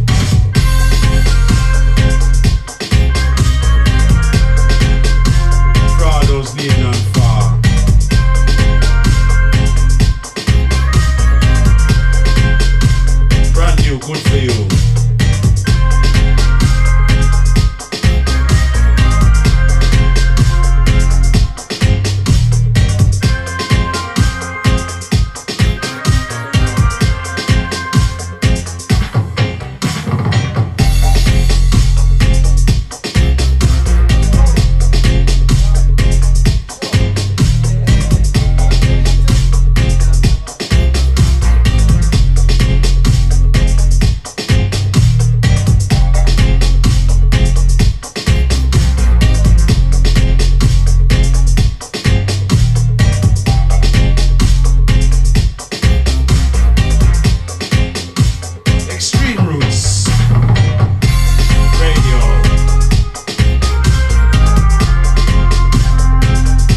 Prado's near and far. Brand new, good for you.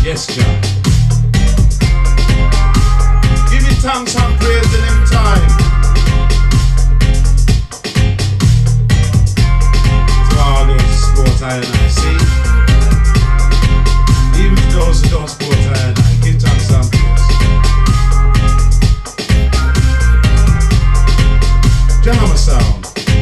Yes, John. Give it thanks and praise in him time. To all those sport I and I see. Even to those who don't sport I and I. Give thanks and praise. Jahama sound.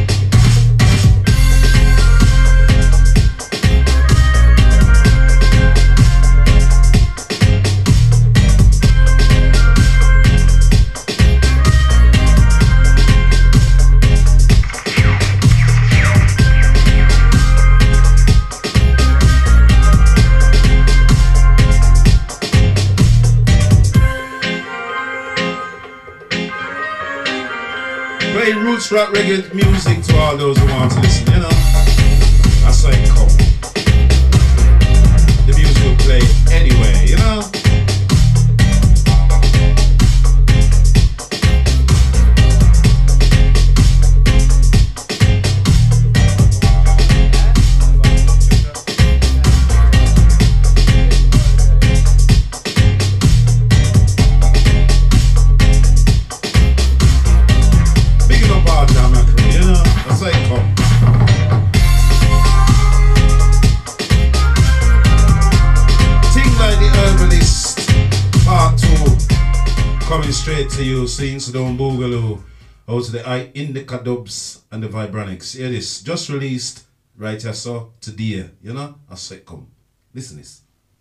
Play roots rock reggae music to all those who want to listen, you know. That's how it come. The music will play anyway, you know. Straight to you, sings Down Boogaloo, out to the I Indica Dubs and the Vibronics. Hear this, just released right here, so today, you know, I say come, listen this.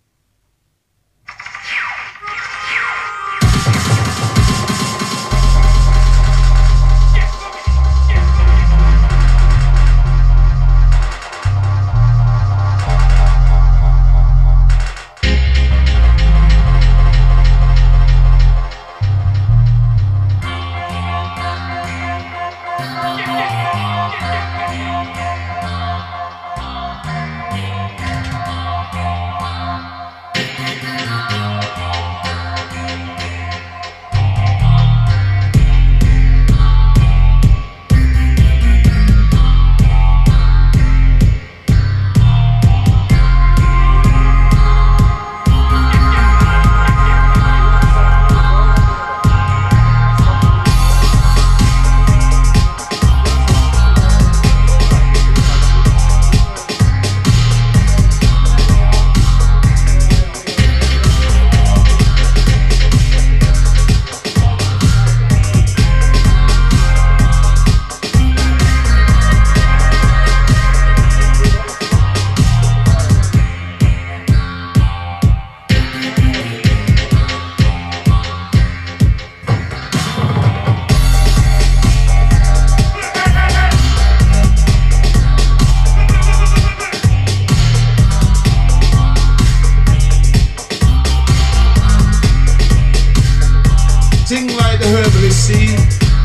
Sing like the herbalist seed.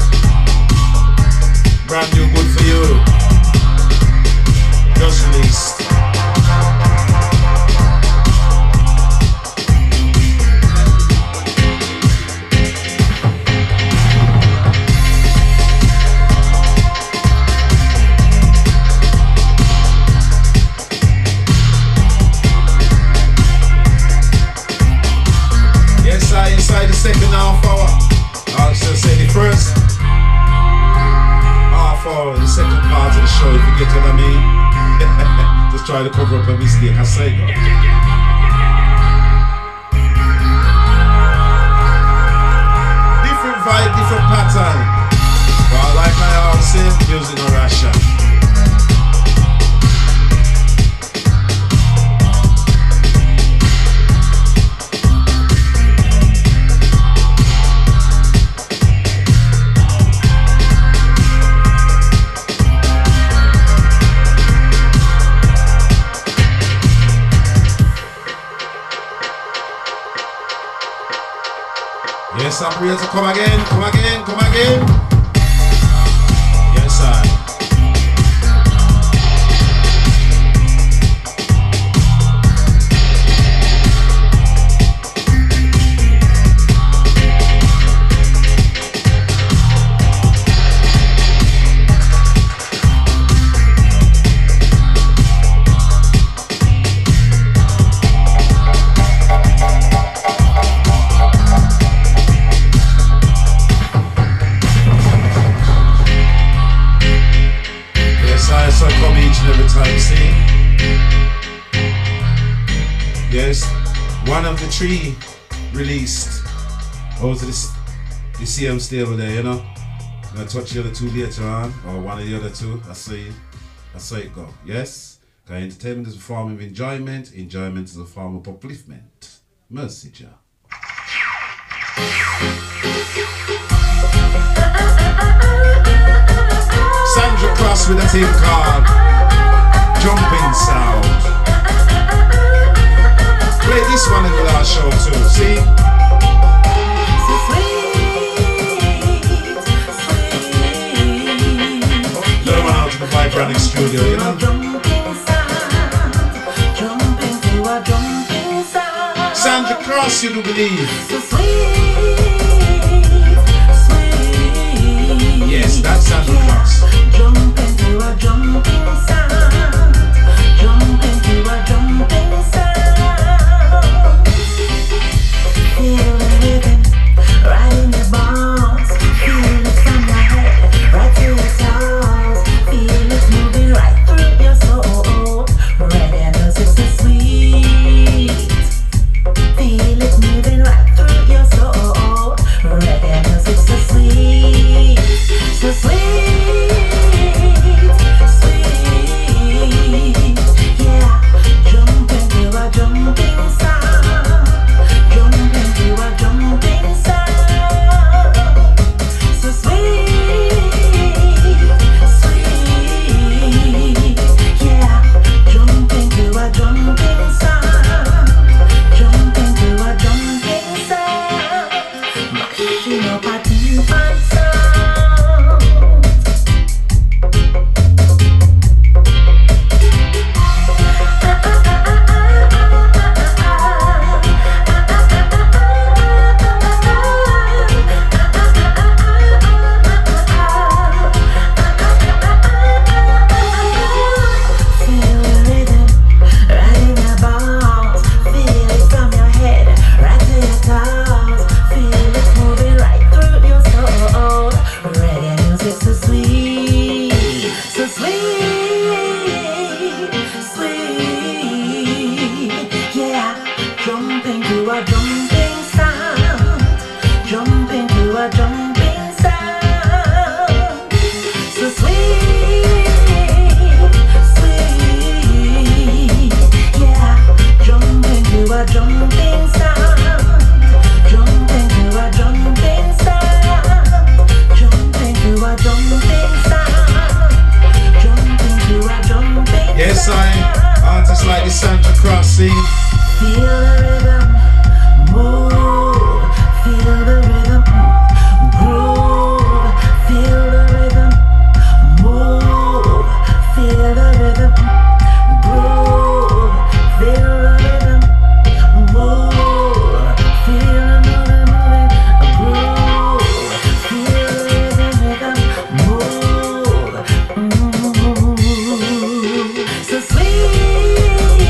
Brand new, good for you. Just released. Yes, I inside the second half hour. I'll just say the first half hour, the second part of the show, if you get what I mean. Just try to cover up a mistake, I say go. Different vibe, different pattern. Well, like I always say, music no ration. Yes, operator, come again, come again, come again. Yes, I. One of the three released. Oh, to this, you see them stay over there, you know? I'm gonna touch the other two later on, or one of the other two. I see, I saw it go. Yes? Because entertainment is a form of enjoyment, enjoyment is a form of upliftment. Mercy, Jah. Sandra Cross with a thing called Jumping Sound. Play this one in the last show too, see? Another one out to the Vibranic studio, you know? Sandra Cross, you do believe? Yes, that's Sandra Cross. Jump into a jumping sound. Jump into a jumping sound. Feel the rhythm right in your bones. Feel it from your head right to your toes. Feel it moving right through your soul. Reggae music's so sweet. Feel it moving right through your soul. Reggae music's so sweet. So sweet, sweet, yeah. Jump into a jumping sound. Jump into a jumping sound. So sweet, sweet, yeah. Jump into a jumping sound. Jump into a jumping sound. Mashing up a timpani sound. Yes, I artists like the Sandra Cross sing. Feel the rhythm, move. Feel the rhythm, groove. Feel the rhythm, move. Feel the rhythm, groove. Feel the rhythm, move. Feel the rhythm, groove. Feel the rhythm, move. Mm-hmm. So sweet,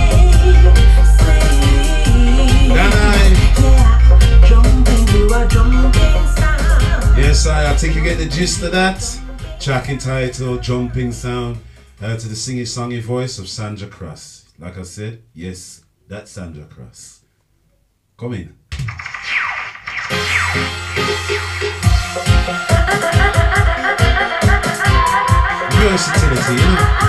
sweet. Yeah, jump into a jumping sound. Yes, I, I think you get the gist of that. Track entitled Jumping Sound. Uh, to the singing songy voice of Sandra Cross. Like I said, yes, that's Sandra Cross. Come in. Versatility, you know?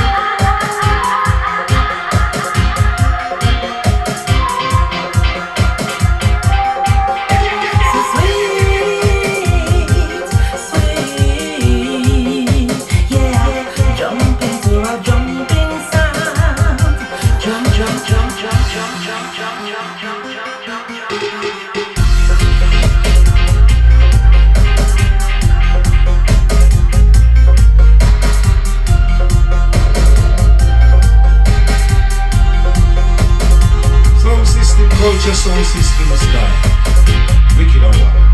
Culture sound system style. Wicked and wild.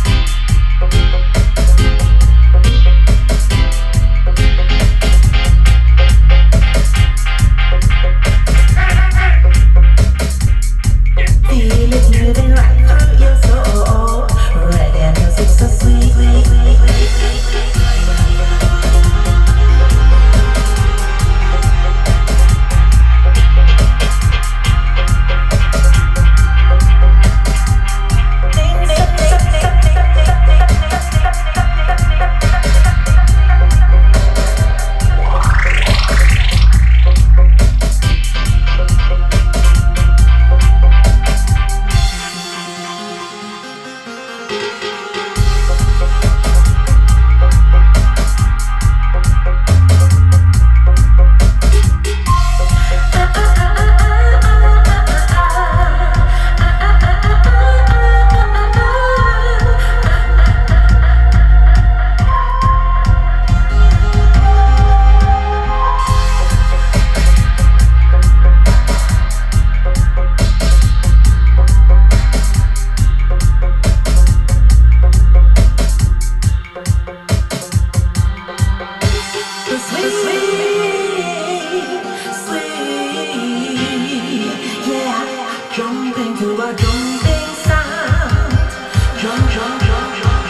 Feel it moving right through your soul. Reggae music's so sweet. jumping to a jumping sound. Jump, jump, jump, jump,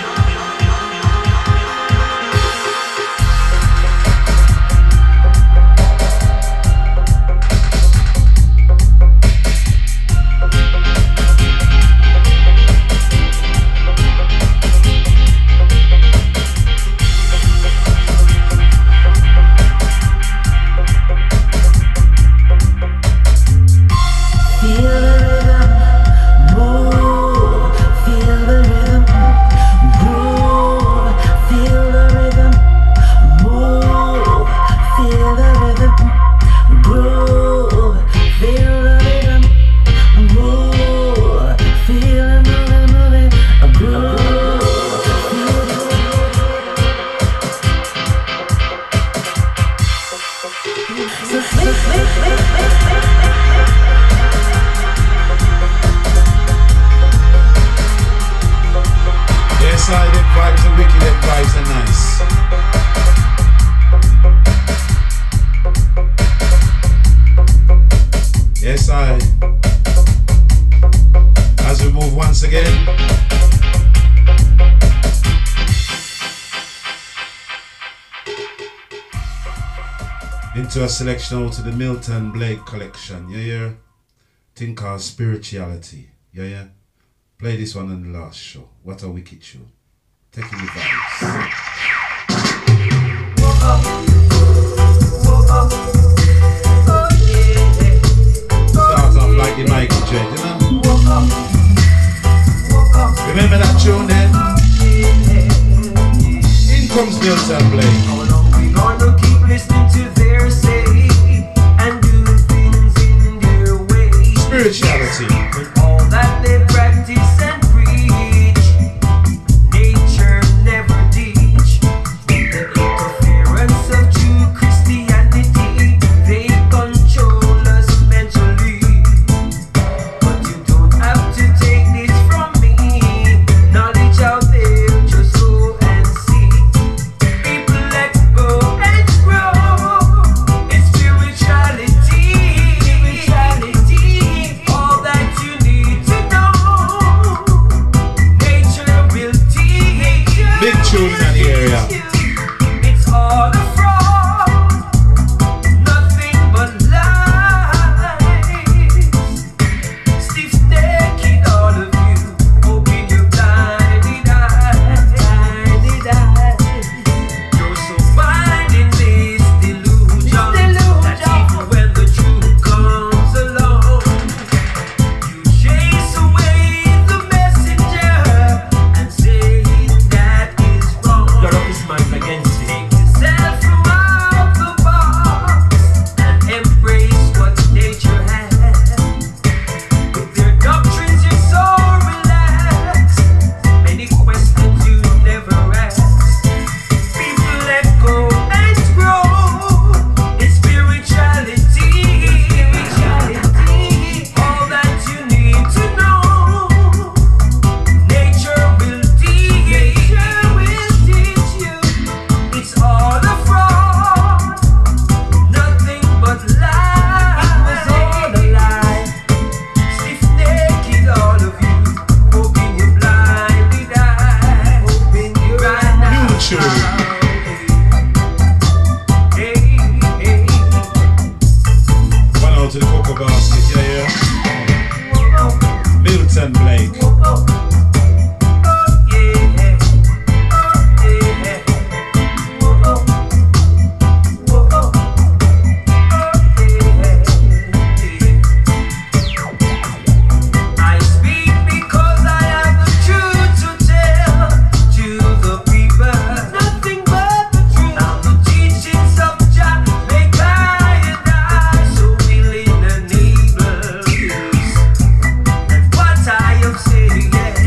into a selection out of the Milton Blake collection. Yeah, yeah. Thing called Spirituality. Yeah, yeah. Play this one on the last show. What a wicked show. Taking the vibes. Woke up, woke up, oh yeah. Start off like the Michael J, you know? Woke up, woke up. Remember that tune then? In comes Milton Blake. How long we gonna keep listening to their say and do things in their way? Spirituality. With all that they practice and preach, nature never teach. With the interference of true Christianity, they control us mentally. But you don't have to take this from me. Knowledge out there, just go and see. People let go and grow in spirituality. Spirituality, all that you need to know. Nature will teach. Big tune in the area. It's all a fraud, nothing but lies. Stiff naked, all of you, open your blinded eyes, blinded eyes. You're so blind in this delusion, that even when the truth comes along, you chase away the messenger and say that is wrong. Your up is mine against it. Take yourself from out the box and embrace what nature has. With their doctrines you're so relaxed, many questions you never ask. People let go and grow in spirituality. Spirituality, all that you need to know. Nature will teach. Nature will teach you. It's all a fraud, nothing but lies. It was all a lie. Stiff naked, all of you. Open your blinded eyes. Open your eyes. New tune. Hey, hey. One out to the Cocoa Basket, yeah, yeah. Oh, Milton Blake. oh, oh, yeah. Oh, yeah. Oh, oh. Oh, oh. Oh, yeah. I speak because I have the truth to tell to the people. Nothing but the truth. Now the teachings of Jah make I and I so willing and able. And what I am saying, yeah.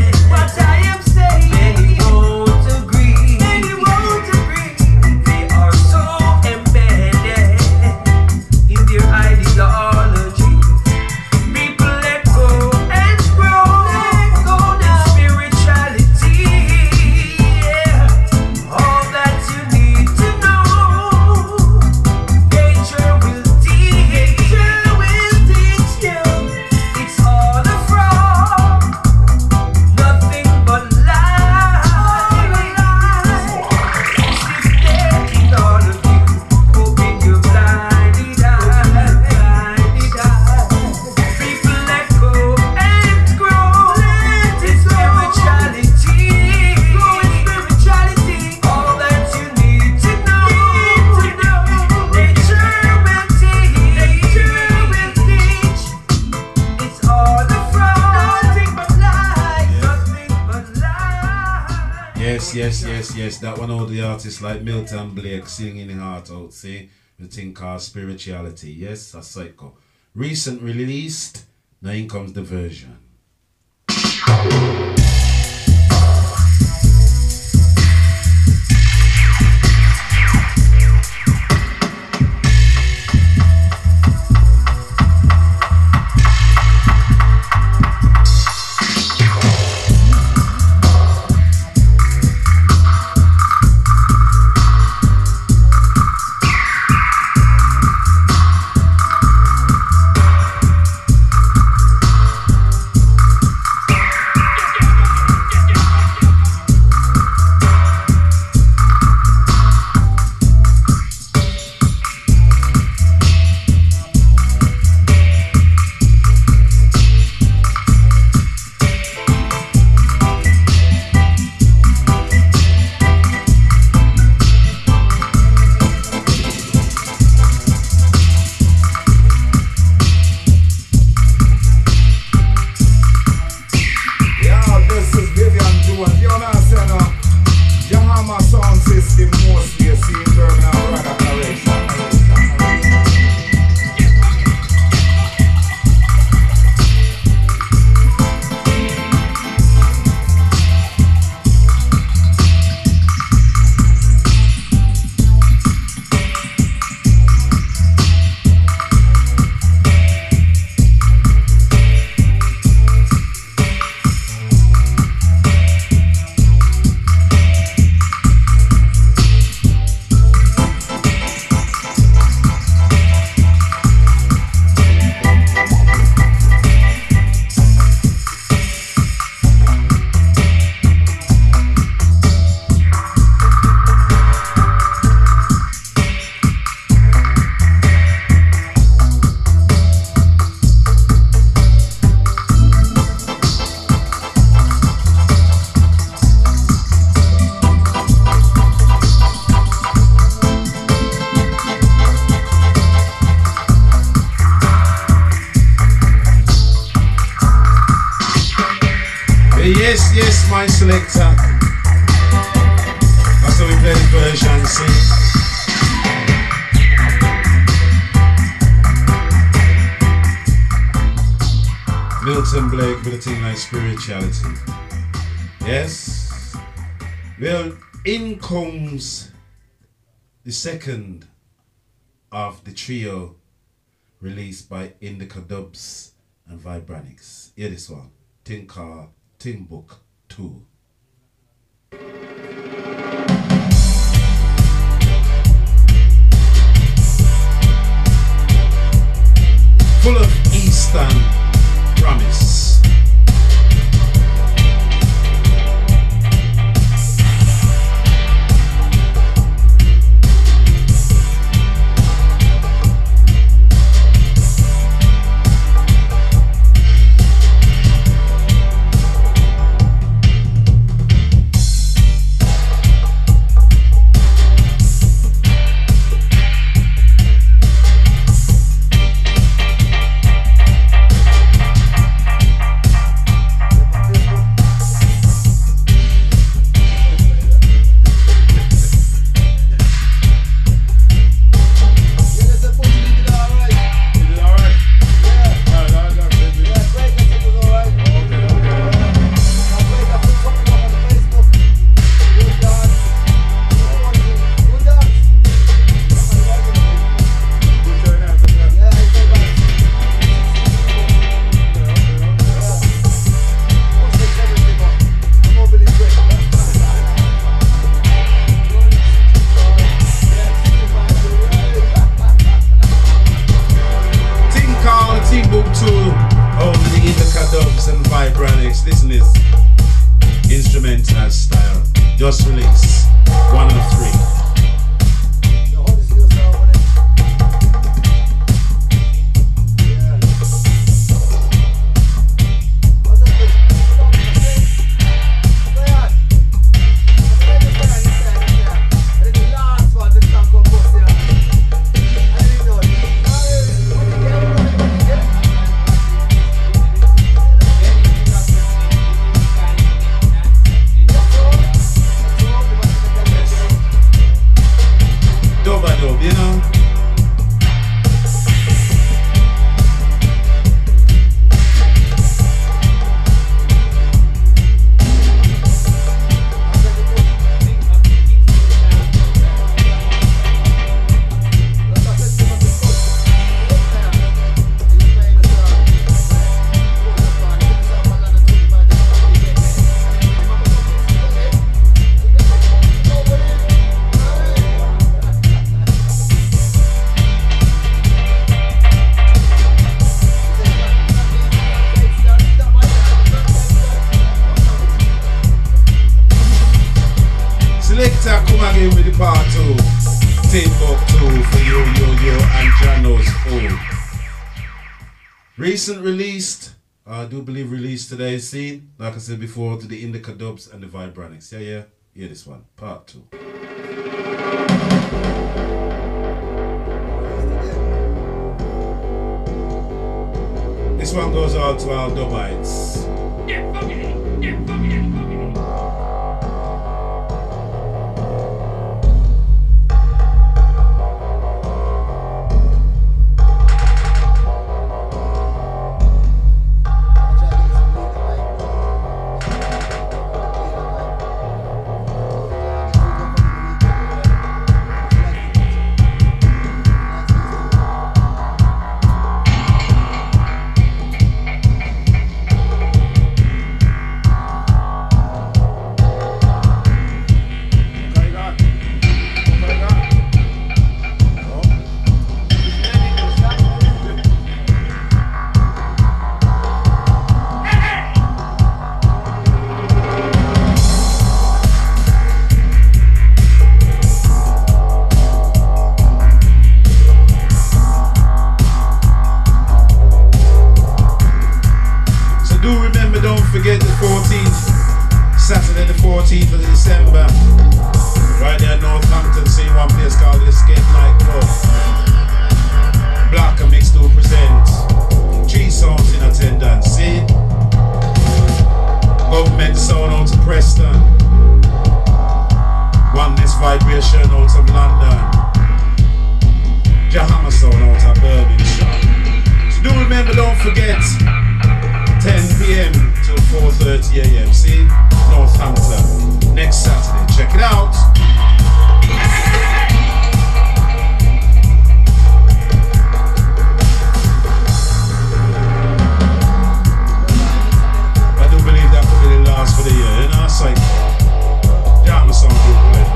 Yes, yes, yes, yes. That one all the artists like Milton Blake singing the heart out, see? The thing called Spirituality. Yes, a cycle. Recent released, now in comes the version. Yes, yes, my selector. That's how we play the version, see? Milton Blake with a thing like Spirituality. Yes? Well, in comes the second of the trio released by Indica Dubs and Vibranics. Hear this one. Thing called Timbuk two. Full of Eastern promise. Just release one of three. Recent released, I do believe released today, see, like I said before, to the Indica Dubs and the Vibronics. Yeah, yeah, hear this one, part two. This one goes out to our Dubites. Get funky, get funky, get funky. Saturday the fourteenth of December, right there in Northampton, see one place called the Escape Nightclub. Black and Mixed to present. Three songs in attendance, see? Government sound out of Preston. Oneness Vibration out of London. Jahama sound out of Birmingham. So do remember, don't forget, ten p m till four thirty a m See? Northampton. Next Saturday. Check it out. I do believe that could be the last for the year, you know? It's like Jahama song do play.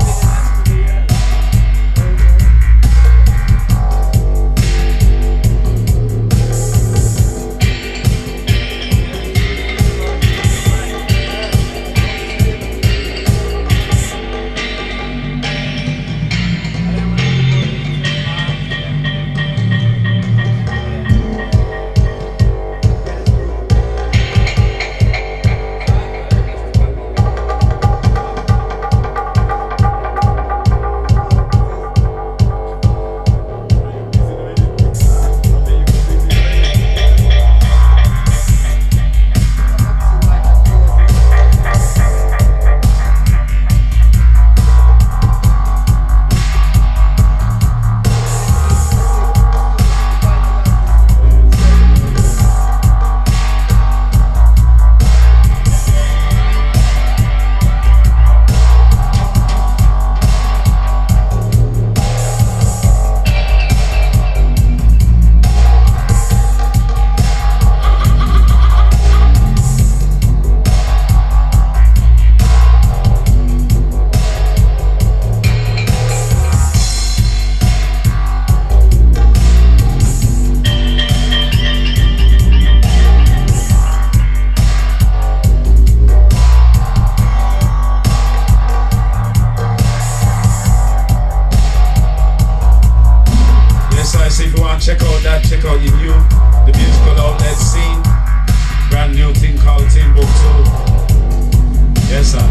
Check out that, check out your new, the musical outlet scene. Brand new thing called Timbuktu. Yes, sir.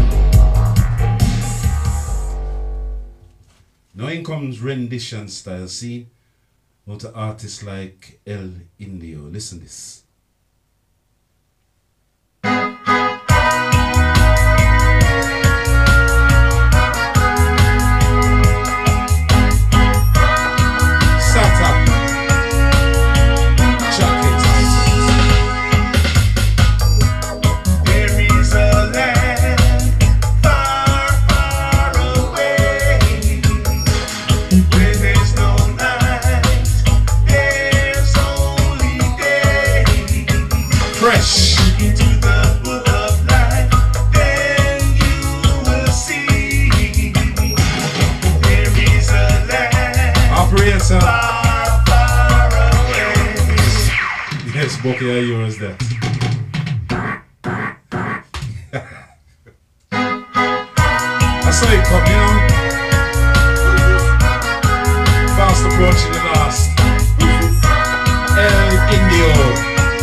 Now in comes rendition style, see? Out to artists like El Indio. Listen this. Yes, Boki, are yours there. I saw it come, you know. Fast approaching the last. El Indio.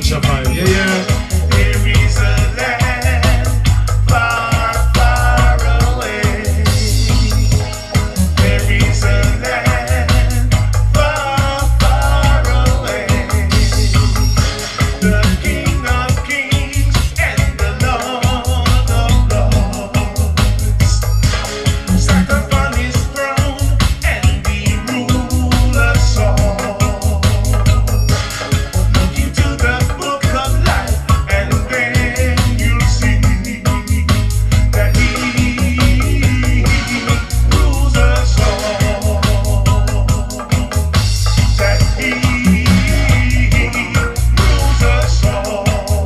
Such a vibe, yeah, yeah. There is a land far, far away. There is a land far, far away. The King of Kings and the Lord of Lords sat upon his throne and he ruled us all. Look into the book of life and then you'll see that he rules us all. That he rules us all.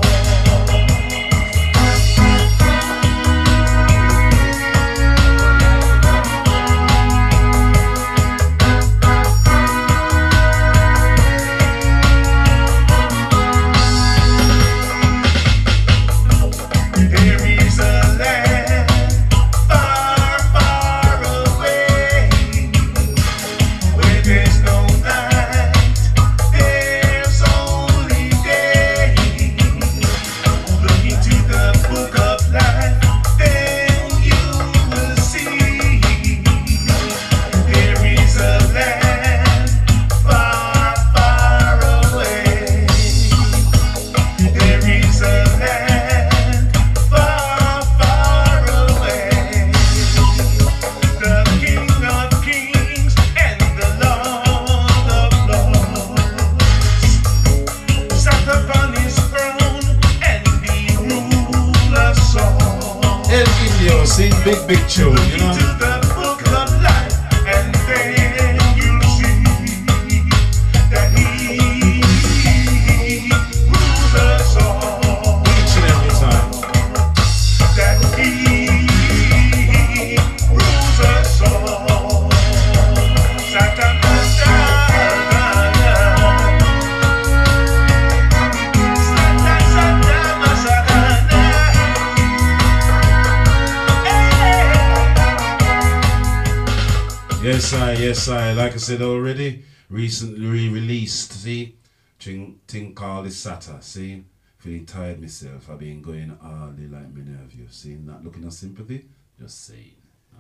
There is a land far, far away where there's no night, there's only day. Look into the book of life, then you will see. There is a land far, far away. There is a land far, far away. The King of Kings and the Lord of Lords sat upon his throne and he ruled us all. El Indio sing big, big tune, you know. Into the book of life and then you'll see that he rules us all. Each and every time. That he rules us all. Satanás, Yes, I, yes, I. Like I said already, recently released, see, thing, thing called the Sata, see, feeling tired myself. I've been going all day like many of you, see, not looking at sympathy, just saying.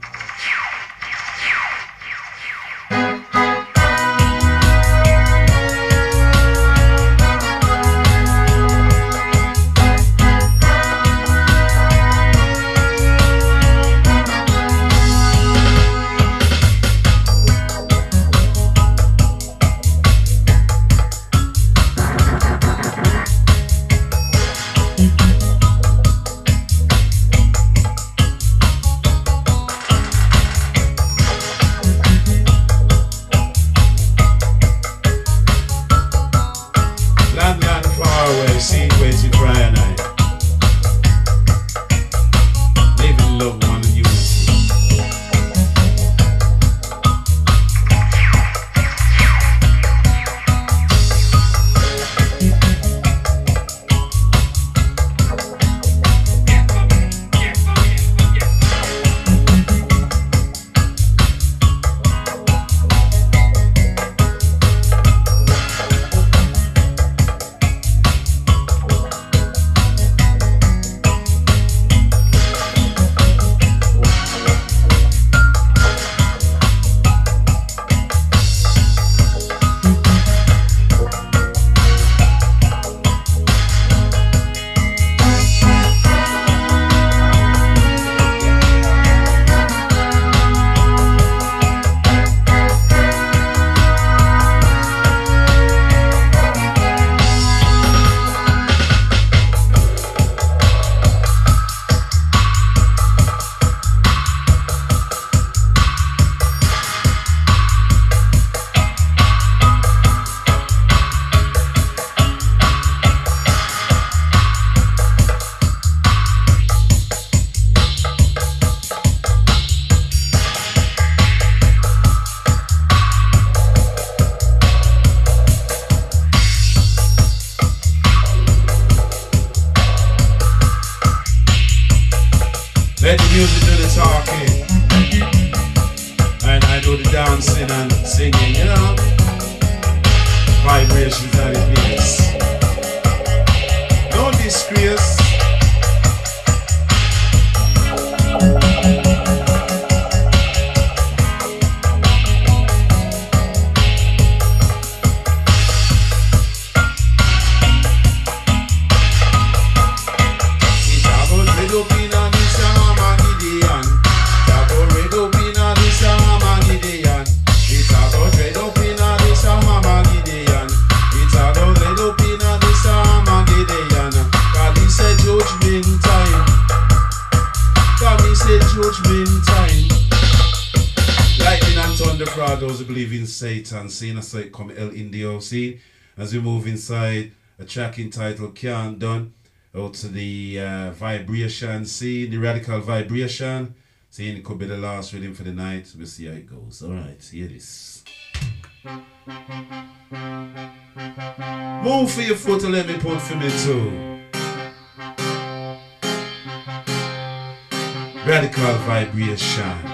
Land, land far away, see, waiting for I and I. Living love, one and unity. Let the music do the talking, and I do the dancing and singing, you know. Vibrations are the place. disgrace. Those who believe in Satan, seeing us like come El Indio, see, as we move inside a track entitled Can't Done, out to the uh, vibration, see, the radical vibration, seeing it could be the last rhythm for the night. We'll see how it goes. Alright, here it is. Move for your foot and let me put for me too. Radical vibration.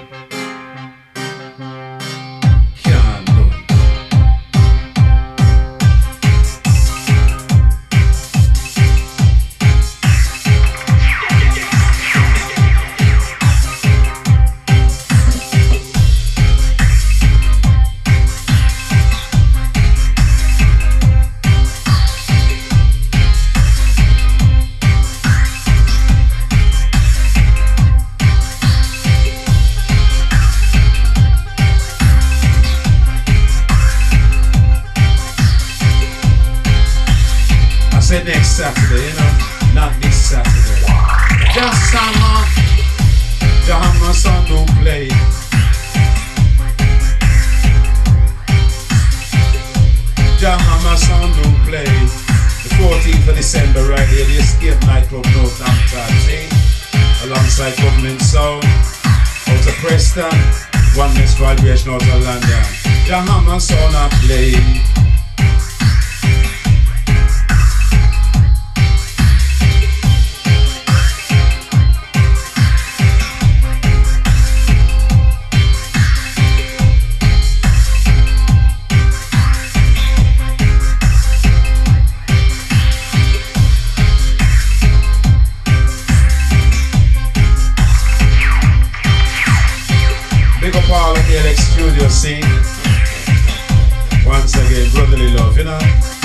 Next Saturday, you know, not this Saturday. Just summer, the hammer son don't play. The hammer son don't play. The fourteenth of December, right here, the Escape Nightclub, Northampton, see? Alongside Government Sound, out of Preston, Oneness Vibration out of London. The hammer son don't play. Studio scene. Once again, brotherly love, you know.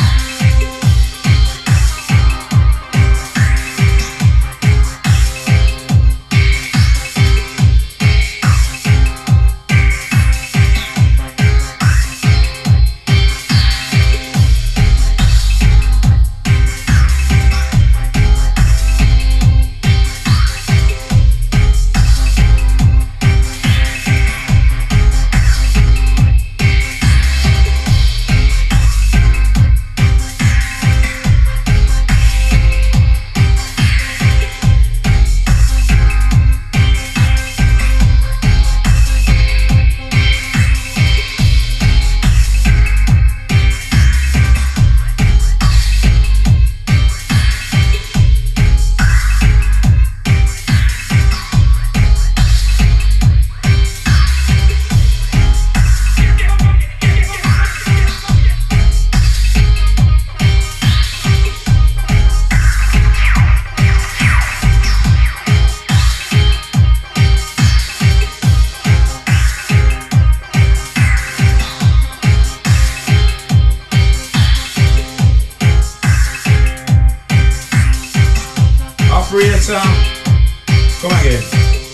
Operator, come again.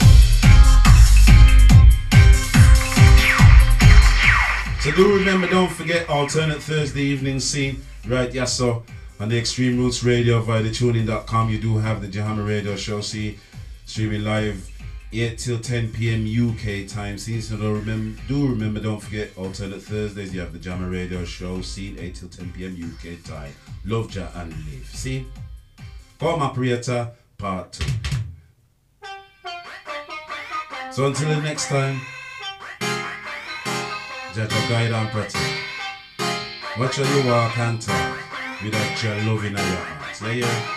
So do remember, don't forget alternate Thursday evening scene, right? Yes, so on the Extreme Roots Radio via the tuning dot com, you do have the Jahama Radio Show, see, streaming live eight till ten p m U K time, see. So do remember, do remember, don't forget alternate Thursdays, you have the Jahama Radio Show, see, eight till ten p m U K time. Love Jah and live, see. Come operator, part two. So until the next time, Jah Jah guide and protect. Watch how you walk and talk with that Jah love in your heart. Yeah, yeah.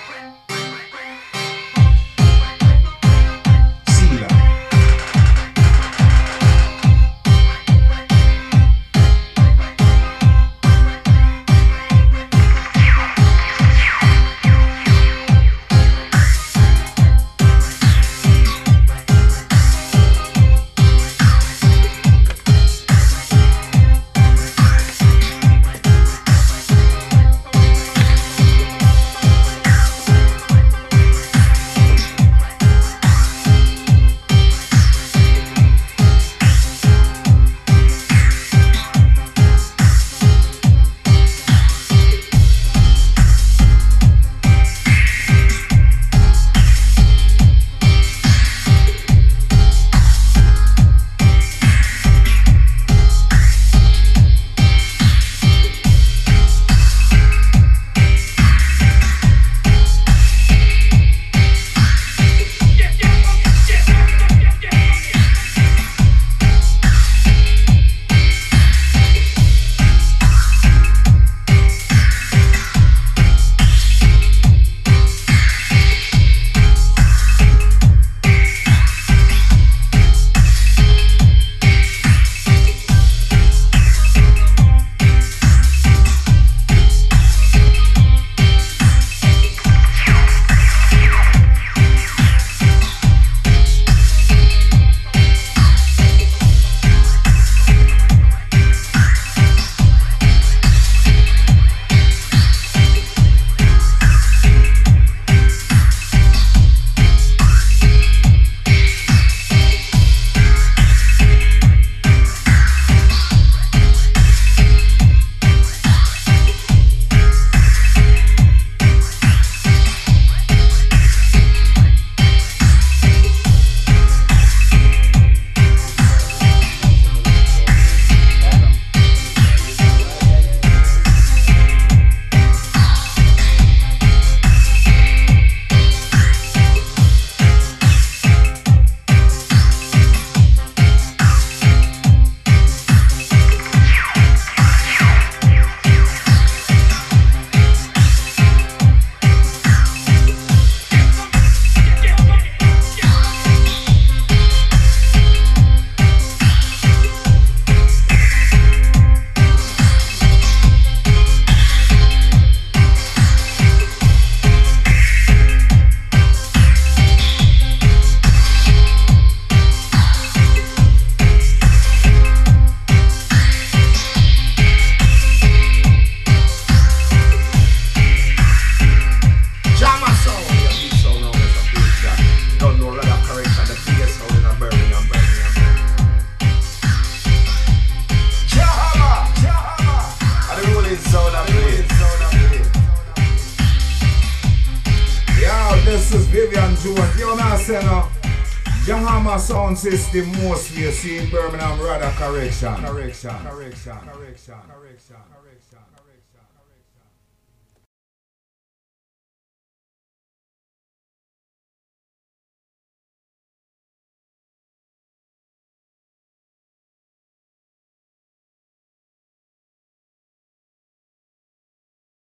this is Vivian Jones. You know what I'm saying? Uh, Jahama Sound System mostly you see in Birmingham, rather correction. Correction. Correction. Correction. Correction. Correction. Correction.